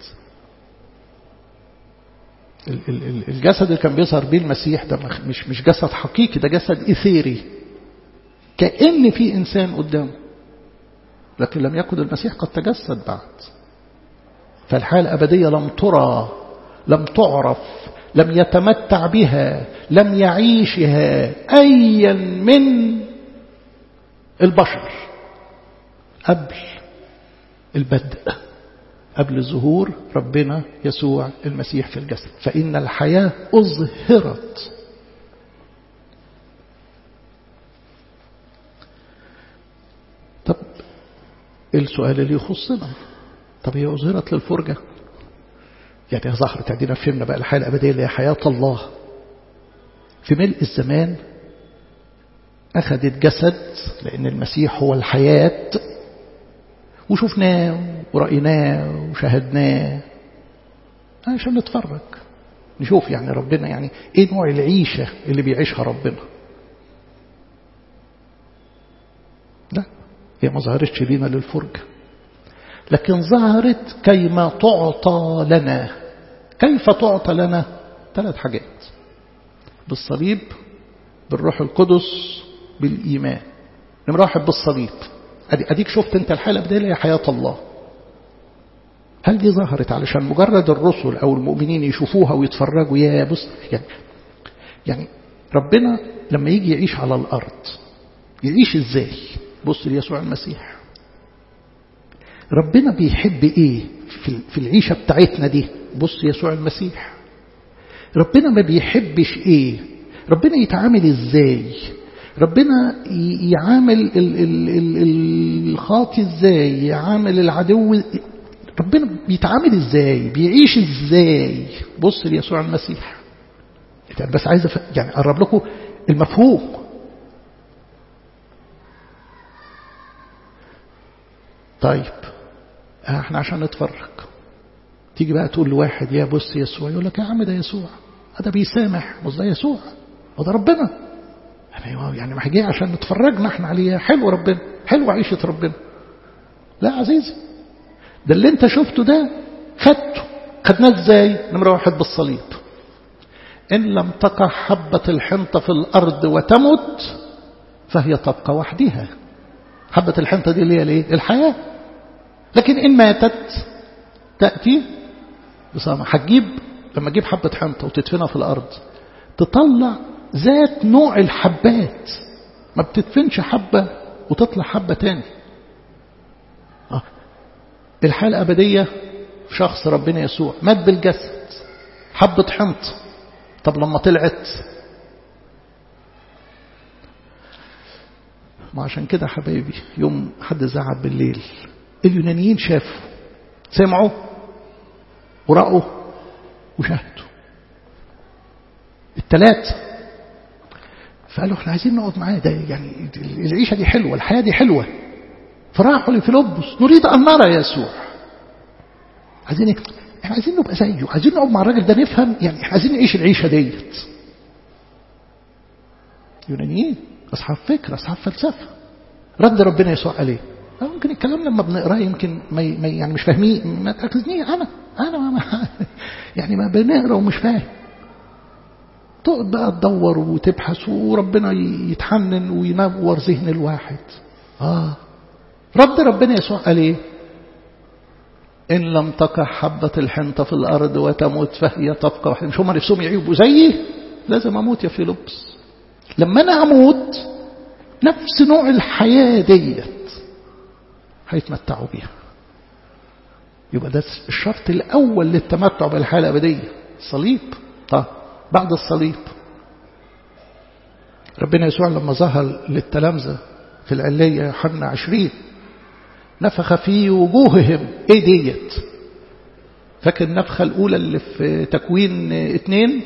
الجسد اللي كان بيظهر به المسيح ده مش مش جسد حقيقي، ده جسد إثيري كأن في إنسان قدامه، لكن لم يكن المسيح قد تجسد بعد. فالحياة الأبدية لم ترى، لم تعرف، لم يتمتع بها، لم يعيشها أيا من البشر قبل البدء، قبل ظهور ربنا يسوع المسيح في الجسد. فإن الحياة أظهرت. طب السؤال اللي يخصنا، طب هي أظهرت للفرجة؟ يعني ظهرت عندنا، فهمنا بقى الحياة الأبدية اللي هي حياة الله في ملء الزمان، أخذت جسد لأن المسيح هو الحياة، وشفناه ورأيناه وشاهدناه عشان نتفرج نشوف يعني ربنا، يعني ايه نوع العيشة اللي بيعيشها ربنا. لا هي ما ظهرتش لينا للفرجة، لكن ظهرت كيما تعطى لنا. كيف تعطى لنا؟ ثلاث حاجات: بالصليب، بالروح القدس، بالإيمان. نمرة واحد بالصليب. أديك شفت أنت الحياة الأبدية هي حياة الله. هل دي ظهرت علشان مجرد الرسل أو المؤمنين يشوفوها ويتفرجوا؟ يا بص يعني, يعني ربنا لما يجي يعيش على الأرض يعيش إزاي؟ بص ليسوع المسيح. ربنا بيحب إيه في العيشة بتاعتنا دي؟ بص يسوع المسيح. ربنا ما بيحبش إيه؟ ربنا يتعامل إزاي؟ ربنا يعامل الخاطي إزاي؟ يعامل العدو؟ ربنا بيتعامل إزاي؟ بيعيش إزاي؟ بص ليسوع المسيح. بس عايز يعني أقرب لكم المفهوم. طيب احنا عشان نتفرج تيجي بقى تقول لواحد يا بص يسوع، يقول لك يا عم ده يسوع، هذا بيسامح، مش ده يسوع، وده ربنا. يعني ما هيجي عشان نتفرجنا احنا عليه. حلو ربنا، حلو عيشة ربنا. لا عزيزي، ده اللي انت شفته ده خدته. خدناه ازاي؟ نمرة واحد بالصليب. إن لم تقع حبة الحنطة في الأرض وتمت فهي تبقى وحدها. حبة الحنطة دي اللي هي الايه؟ الحياة. لكن إن ماتت تأتي بصامة. هتجيب لما تجيب حبة حنطة وتدفنها في الأرض تطلع ذات نوع الحبات، ما بتدفنش حبة وتطلع حبة تاني. آه. الحياة الأبدية في شخص ربنا يسوع، مات بالجسد، حبة حنطة. طب لما طلعت، ما عشان كده حبايبي يوم حد زعل بالليل اليونانيين شافوا، سمعوا ورأوا وشاهدوا الثلاثة، فقالوا احنا عايزين نقعد معاه، ده يعني العيشة دي حلوة، الحياة دي حلوة. فراحوا لفيلبس، نريد أن نرى يسوع. عايزين احنا عايزين نبقى زيه، عايزين نقعد مع الراجل ده نفهم، يعني احنا عايزين نعيش العيشة ديت. يونانيين أصحاب فكر، أصحاب فلسفة. رد ربنا يسوع عليه. ممكن الكلام لما بنقراه يمكن ما يعني مش فاهمين، ما تأخذني أنا أنا ما يعني ما بنقرا ومش فاهم. تقعد بقى تدور وتبحث وربنا يتحنن وينور ذهن الواحد. آه رد ربنا يسوع عليه: إن لم تقع حبة الحنطة في الأرض وتموت فهي تبقى وحيدة. مش هم نفسهم يعيبوا زيي؟ لازم أموت يا فيلبس. لما أنا أموت نفس نوع الحياة ديت هيتمتعوا بيها. يبقى ده الشرط الأول للتمتع بالحياة الأبدية، الصليب. طيب بعد الصليب ربنا يسوع لما ظهر للتلامذة في العلية يوحنا عشرين نفخ في وجوههم. ايه ديت؟ فاكر النفخة الأولى اللي في تكوين اتنين؟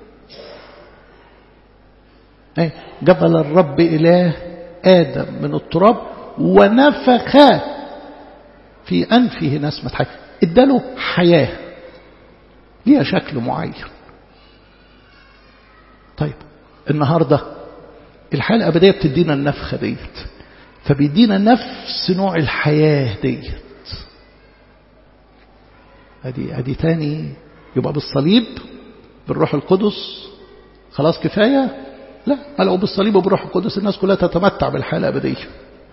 ايه؟ جبل الرب إله آدم من التراب ونفخ في أنفه نسمة حياة. اداله حياة ليها شكل معين. طيب النهاردة الحياة الأبدية بتدينا النفخة ديت، فبيدينا نفس نوع الحياة ديت. ادي ادي تاني. يبقى بالصليب بالروح القدس خلاص كفاية؟ لا، لو بالصليب وبالروح القدس الناس كلها تتمتع بالحياة الأبدية.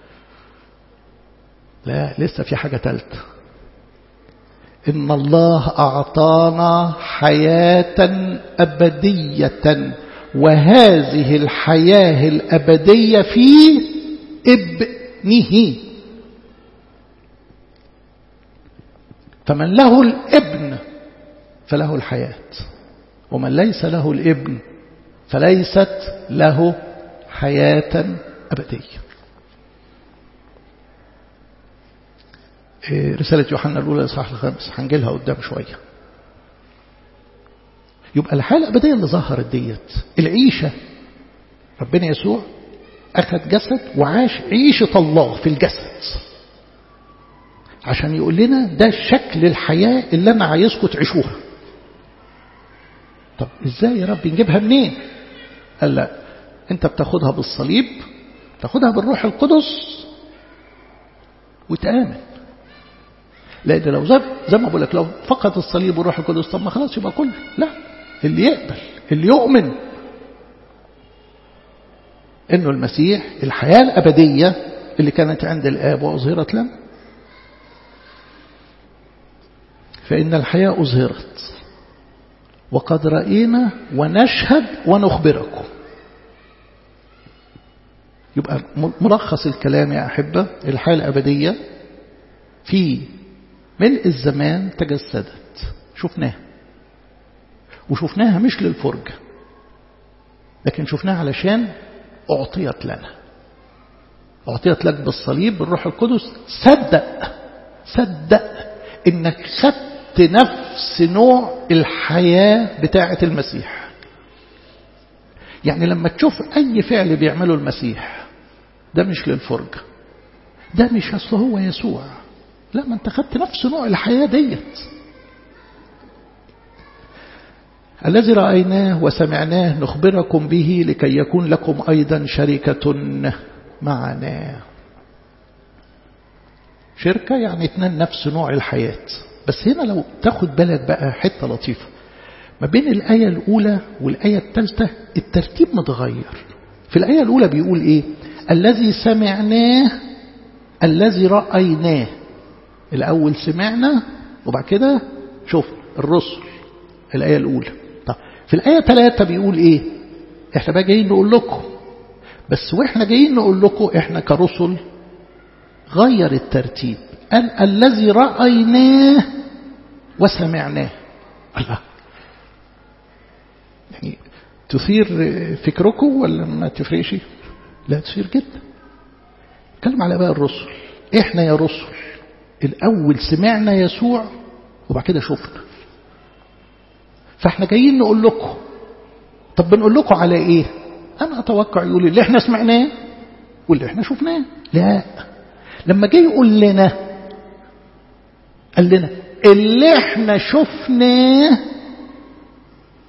لا، لسه في حاجة ثالثة. إن الله أعطانا حياة أبدية، وهذه الحياة الأبدية في ابنه. فمن له الابن فله الحياة، ومن ليس له الابن فليست له حياة أبدية. رسالة يوحنا الأولى الإصحاح الخامس هنجيلها قدام شوية. يبقى الحياة الأبدية اللي ظهرت ديت العيشة. ربنا يسوع أخذ جسد وعاش عيشة الله في الجسد عشان يقول لنا ده شكل الحياة اللي أنا عايزكم تعيشوها. طب إزاي يا رب نجيبها منين؟ قال لا، أنت بتاخدها بالصليب، تاخدها بالروح القدس وتآمن. لأن لو زي ما بقول لك لو فقط الصليب والروح القدس طب ما خلاص يبقى كله. لا، اللي يقبل اللي يؤمن إنه المسيح الحياة الأبدية اللي كانت عند الآب وأظهرت لنا. فإن الحياة أظهرت وقد رأينا ونشهد ونخبركم. يبقى ملخص الكلام يا أحبة، الحياة الأبدية في ملء الزمان تجسدت، شفناها وشفناها مش للفرجة، لكن شفناها علشان أعطيت لنا، أعطيت لك بالصليب بالروح القدس. صدق صدق إنك خدت نفس نوع الحياة بتاعة المسيح. يعني لما تشوف أي فعل بيعمله المسيح ده مش للفرجة، ده مش أصل هو يسوع، لا، ما انت خدت نفس نوع الحياة ديت. الذي رأيناه وسمعناه نخبركم به لكي يكون لكم أيضا شركة معنا. شركة يعني اتنين نفس نوع الحياة. بس هنا لو تاخد بالك بقى حتة لطيفة ما بين الآية الأولى والآية الثالثة، الترتيب متغير. في الآية الأولى بيقول إيه؟ الذي سمعناه الذي رأيناه. الأول سمعنا وبعد كده شوف الرسل، الآية الأولى. طب في الآية ثلاثة بيقول إيه؟ إحنا بقى جايين نقول لكم، بس وإحنا جايين نقول لكم إحنا كرسل غير الترتيب، قال الذي رأيناه وسمعناه. الله، يعني تثير فكركم ولا ما تفرقش؟ لا، تثير جدا. اتكلم على بقى الرسل. إحنا يا رسل الأول سمعنا يسوع وبعد كده شفنا، فاحنا جايين نقول لكم. طب بنقول لكم على ايه؟ انا اتوقع يقول اللي احنا سمعناه واللي احنا شفناه. لا، لما جاي يقول لنا قال لنا اللي احنا شفناه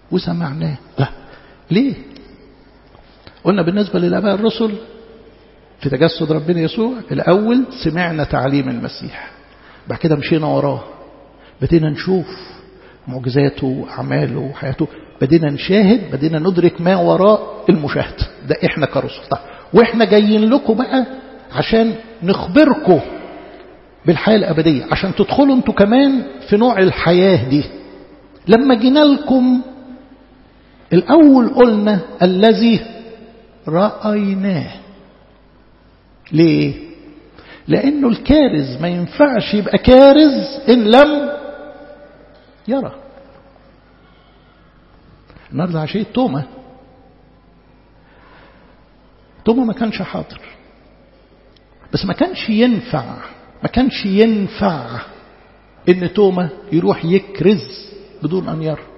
وسمعناه. لا، ليه؟ قلنا بالنسبة للآباء الرسل في تجسد ربنا يسوع الأول سمعنا تعليم المسيح، بعد كده مشينا وراه، بدينا نشوف معجزاته وأعماله وحياته، بدينا نشاهد، بدينا ندرك ما وراء المشاهدة. ده إحنا كرسل. طيب وإحنا جايين لكم بقى عشان نخبركم بالحياة الأبدية، عشان تدخلوا أنتوا كمان في نوع الحياة دي. لما جينا لكم الأول قلنا الذي رأيناه. ليه؟ لأنه الكارز ما ينفعش يبقى كارز إن لم يرى. النهارده عشية توما، توما ما كانش حاضر، بس ما كانش ينفع ما كانش ينفع إن توما يروح يكرز بدون أن يرى،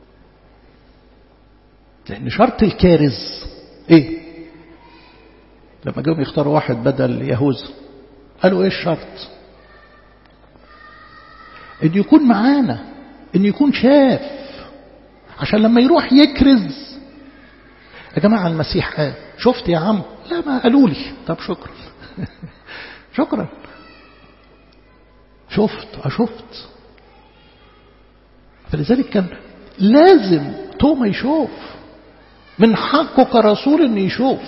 لأن شرط الكارز إيه؟ لما جاءوا يختاروا واحد بدل يهوذا قالوا إيه الشرط؟ إن يكون معانا، إن يكون شاف، عشان لما يروح يكرز يا جماعة المسيح قال شفت يا عم؟ لا ما قالوا لي. طب شكرا شكرا شفت أشفت. فلذلك كان لازم توما يشوف، من حقه كرسول إنه يشوف.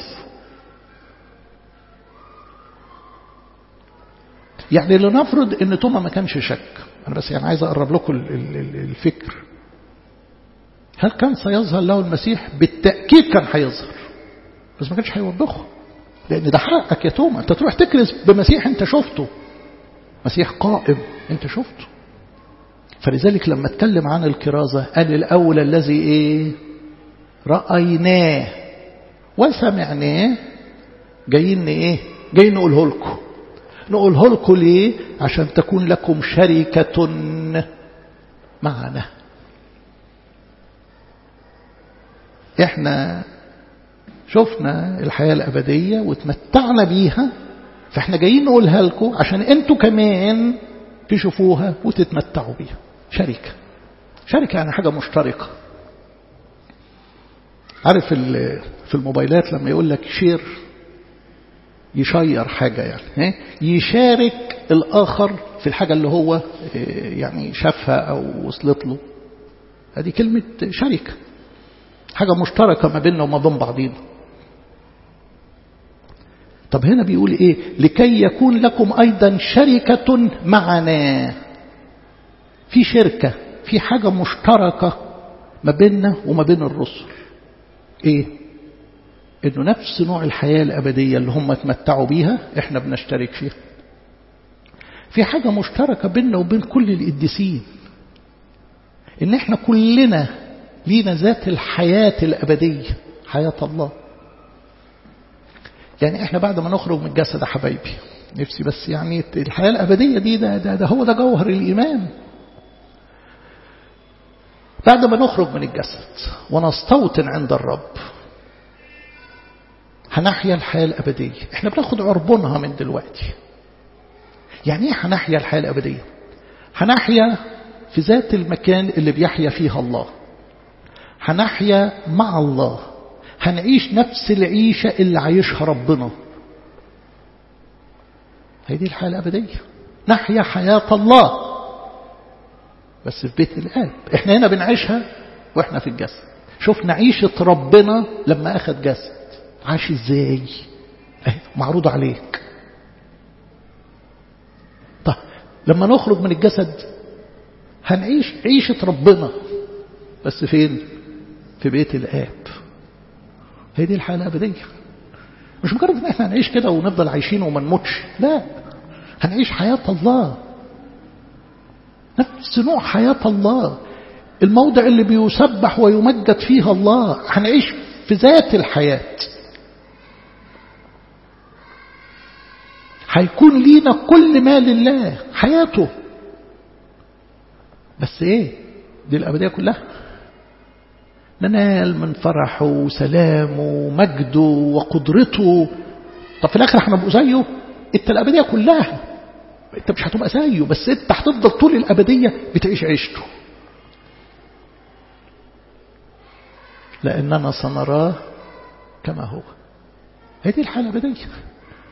يعني لنفرض إن توما ما كانش شك، أنا بس يعني عايز أقرب لكم الفكر. هل كان سيظهر له المسيح؟ بالتأكيد كان هيظهر، بس ما كانش هيوبخه، لأن ده حقك يا توما. أنت تروح تكرز بمسيح أنت شفته، مسيح قائم أنت شفته. فلذلك لما اتكلم عن الكرازة قال الأول الذي إيه؟ رأيناه وسمعناه. جايين إيه؟ جايين نقوله لكم. نقوله لكم ليه؟ عشان تكون لكم شركة معنا. احنا شفنا الحياة الأبدية وتمتعنا بيها، فاحنا جايين نقولها لكم عشان انتوا كمان تشوفوها وتتمتعوا بيها. شركة شركة يعني حاجة مشتركة. عارف في الموبايلات لما يقول لك شير، يشير حاجة يعني يشارك الآخر في الحاجة اللي هو يعني شافها أو وصلت له. هذه كلمة شركة، حاجة مشتركة ما بيننا وما بين بعضينا. طب هنا بيقول إيه؟ لكي يكون لكم أيضا شركة معنا. في شركة، في حاجة مشتركة ما بيننا وما بين الرسل. إيه؟ إنه نفس نوع الحياة الأبدية اللي هم اتمتعوا بيها إحنا بنشترك فيها. في حاجة مشتركة بيننا وبين كل القديسين، إن إحنا كلنا لينا ذات الحياة الأبدية، حياة الله. يعني إحنا بعد ما نخرج من الجسد يا حبايبي، نفسي بس يعني الحياة الأبدية دي ده, ده, ده هو ده جوهر الإيمان. بعد ما نخرج من الجسد ونستوطن عند الرب هنحيا الحياة الأبدية. إحنا بناخد عربونها من دلوقتي. يعني إيه هنحيا الحياة الأبدية؟ هنحيا في ذات المكان اللي بيحيا فيها الله، هنحيا مع الله، هنعيش نفس العيشة اللي عايشها ربنا. هي دي الحياة الأبدية، نحيا حياة الله بس في بيت الآب. إحنا هنا بنعيشها وإحنا في الجسد. شوفنا عيشة ربنا لما أخذ جسد عاش إزاي، معروض عليك. طيب لما نخرج من الجسد هنعيش عيشة ربنا بس فين؟ في بيت الآب. هي دي الحياة الأبدية. مش مجرد ان احنا هنعيش كده ونفضل عايشين وما نموتش، لا، هنعيش حياة الله، نفس نوع حياة الله. الموضع اللي بيسبح ويمجد فيها الله هنعيش في ذات الحياة. هيكون لينا كل ما لله حياته. بس ايه؟ دي الأبدية كلها. ننال من فرحه وسلامه ومجده وقدرته. طب في الآخر هنبقى زيه؟ انت الأبدية كلها انت مش هتبقى زيه، بس انت هتفضل طول الأبدية بتعيش عيشته، لأننا سنراه كما هو. هذه الحالة الأبدية.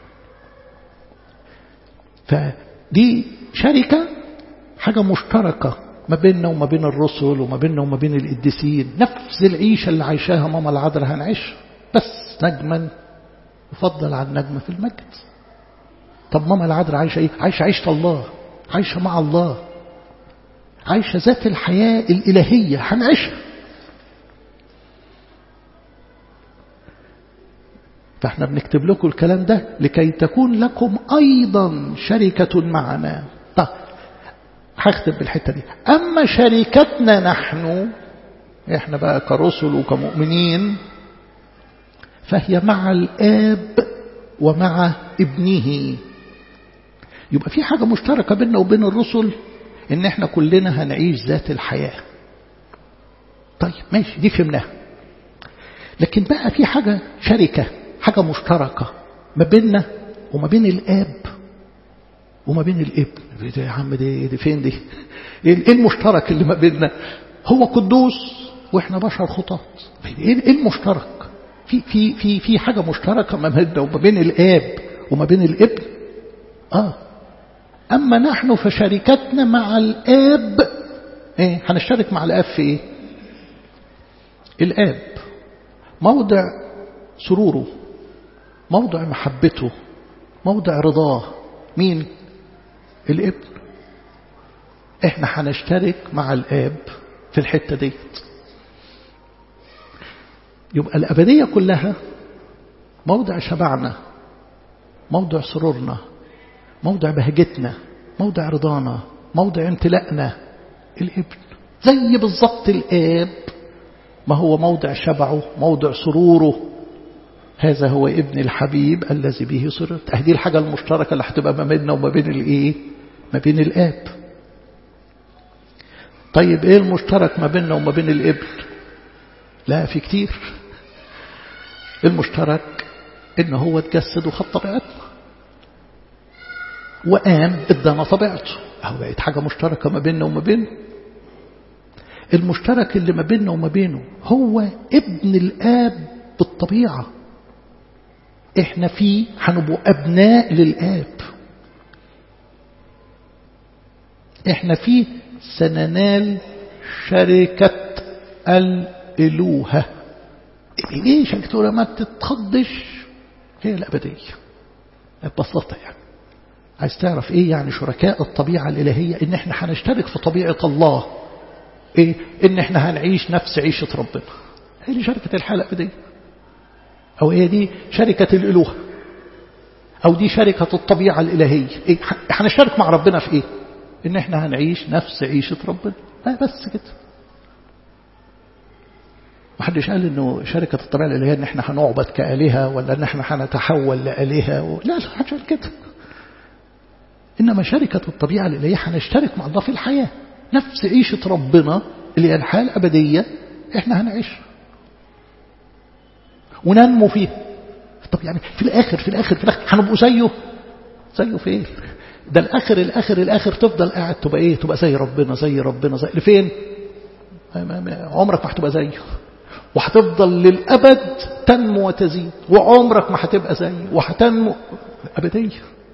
فدي شركة، حاجة مشتركة ما بيننا وما بين الرسل وما بيننا وما بين القديسين. نفس العيشة اللي عايشاها ماما العذراء هنعيش، بس نجما يفضل عن نجمة في المجد. طب ماما العذراء عايشة ايه؟ عايشة عيشة الله، عايشة مع الله، عايشة ذات الحياة الإلهية هنعيشها. فاحنا بنكتب لكم الكلام ده لكي تكون لكم أيضا شركة معنا. طب هختم بالحتة دي. أما شركتنا نحن، احنا بقى كرسل وكمؤمنين، فهي مع الآب ومع ابنه. يبقى في حاجة مشتركة بيننا وبين الرسل، ان احنا كلنا هنعيش ذات الحياة. طيب ماشي، دي فهمناها. لكن بقى في حاجة شركة، حاجة مشتركة ما بيننا وما بين الآب وما بين الابن. يا عم دي, دي فين دي؟ ايه المشترك اللي ما بيننا؟ هو قدوس واحنا بشر خطاة. ايه المشترك؟ في في في في حاجة مشتركة ما بيننا وما بين الآب وما بين الابن. اه أما نحن فشركتنا مع الآب. إيه؟ هنشترك مع الآب في إيه؟ الآب موضع سروره، موضع محبته، موضع رضاه. مين؟ الابن. إحنا هنشترك مع الآب في الحتة ديت. يبقى الأبدية كلها موضع شبعنا، موضع سرورنا، موضع بهجتنا، موضع رضانا، موضع امتلاءنا. الابن زي بالضبط الآب ما هو موضع شبعه، موضع سروره. هذا هو ابن الحبيب الذي به سررت. هذه الحاجة المشتركة اللي هتبقى ما بيننا وما بين الايه؟ ما بين الآب. طيب ايه المشترك ما بيننا وما بين الابن؟ لا، في كتير. المشترك ان هو اتجسد وخد طبيعتنا وقام ادانا طبيعته، اهو بقت حاجة مشتركة ما بيننا وما بينه. المشترك اللي ما بيننا وما بينه هو ابن الآب بالطبيعة. احنا فيه هنبقوا أبناء للآب. احنا فيه سننال شركة الإلوهة. ايه شركة ما تتخضش؟ هي الأبدية ببساطة. يعني عايز تعرف ايه يعني شركاء الطبيعة الإلهية؟ ان احنا هنشترك في طبيعة الله. ايه؟ ان احنا هنعيش نفس عيشة ربنا. هي دي شركة الحياة الأبدية، او هي دي شركة الإلوهة، او دي شركة الطبيعة الإلهية. ايه؟ هنشترك مع ربنا في ايه؟ ان احنا هنعيش نفس عيشة ربنا. لا بس كده. محدش قال انه شركة الطبيعة الإلهية ان احنا هنعبد كآلهة ولا ان احنا هنتحول لآلهة و... لا لا محدش قال كده. إنما شركة الطبيعة الإلهية هنشترك مع الله في الحياة، نفس عيشة ربنا اللي هي الحياة الأبدية إحنا هنعيش وننمو فيه. طب يعني في الآخر في الآخر في الآخر هنبقوا زيه. زيه في إيه؟ ده الآخر الآخر الآخر تفضل قاعد تبقى إيه؟ تبقى زي ربنا زي ربنا زي لفين؟ عمرك ما هتبقى زيه، وهتفضل للأبد تنمو وتزيد، وعمرك ما هتبقى زيه وهتنمو أبدية.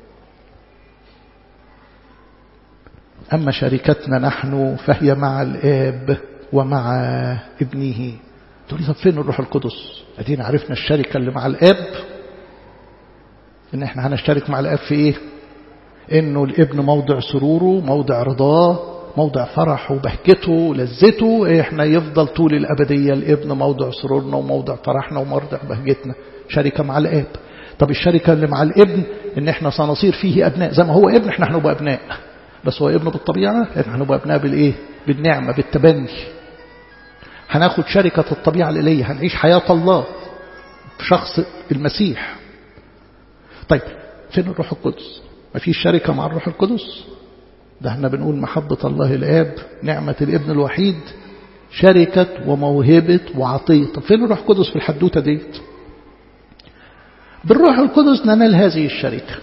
أما شركتنا نحن فهي مع الآب ومع ابنه. تقول لي طب فين الروح القدس؟ أدينا عرفنا الشركة اللي مع الآب، إن إحنا هنشترك مع الآب في إيه؟ إنه الابن موضع سروره، موضع رضاه، موضع فرح وبهجته لذته. إحنا يفضل طول الأبدية الابن موضع سرورنا وموضع فرحنا وموضع بهجتنا، شركة مع الآب. طب الشركة اللي مع الابن إن إحنا سنصير فيه أبناء، زي ما هو ابن إحنا هنبقى أبناء، بس هو ابن بالطبيعة، احنا هنبقى ابناء بالايه؟ بالنعمة، بالتبني. هناخد شركة الطبيعة الإلهية، هنعيش حياة الله في شخص المسيح. طيب فين الروح القدس؟ ما فيش شركة مع الروح القدس؟ ده احنا بنقول محبة الله الآب، نعمة الابن الوحيد، شركة وموهبة وعطية. طب فين الروح القدس في الحدوتة ديت؟ بالروح القدس ننال هذه الشركة.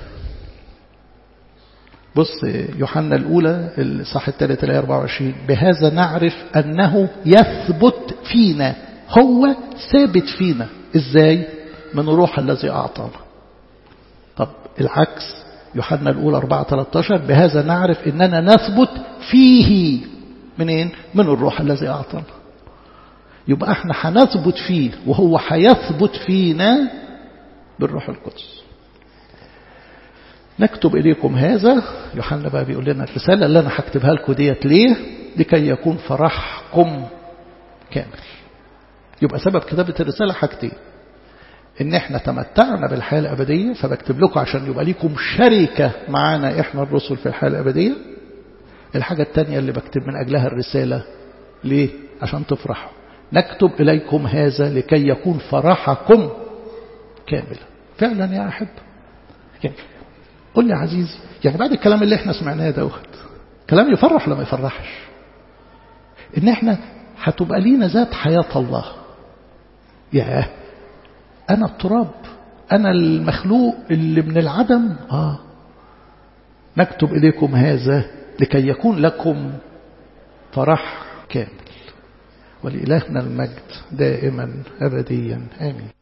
بص يوحنا الأولى الصح الثالث الآية أربعة وعشرين، بهذا نعرف أنه يثبت فينا. هو ثابت فينا إزاي؟ من الروح الذي أعطانا. طب العكس، يوحنا الأولى أربعة ثلاثة عشر بهذا نعرف إننا نثبت فيه. منين؟ من الروح الذي أعطانا. يبقى احنا هنثبت فيه وهو هيثبت فينا بالروح القدس. نكتب إليكم هذا. يوحنا بقى بيقول لنا الرسالة اللي أنا هكتبها لكم ديت ليه؟ لكي يكون فرحكم كامل. يبقى سبب كتابة الرسالة حاجتين: إن إحنا تمتعنا بالحياة الأبدية، فبكتب لكم عشان يبقى لكم شركة معانا إحنا الرسل في الحياة الأبدية. الحاجة التانية اللي بكتب من أجلها الرسالة ليه؟ عشان تفرحوا. نكتب إليكم هذا لكي يكون فرحكم كاملا. فعلا يا أحب، يعني قل لي عزيزي، يعني بعد الكلام اللي احنا سمعناه دوت كلام يفرح ولا ما يفرحش؟ ان احنا هتبقى لينا ذات حياة الله. يا انا التراب، انا المخلوق اللي من العدم. اه نكتب اليكم هذا لكي يكون لكم فرح كامل. ولإلهنا المجد دائما أبديا آمين.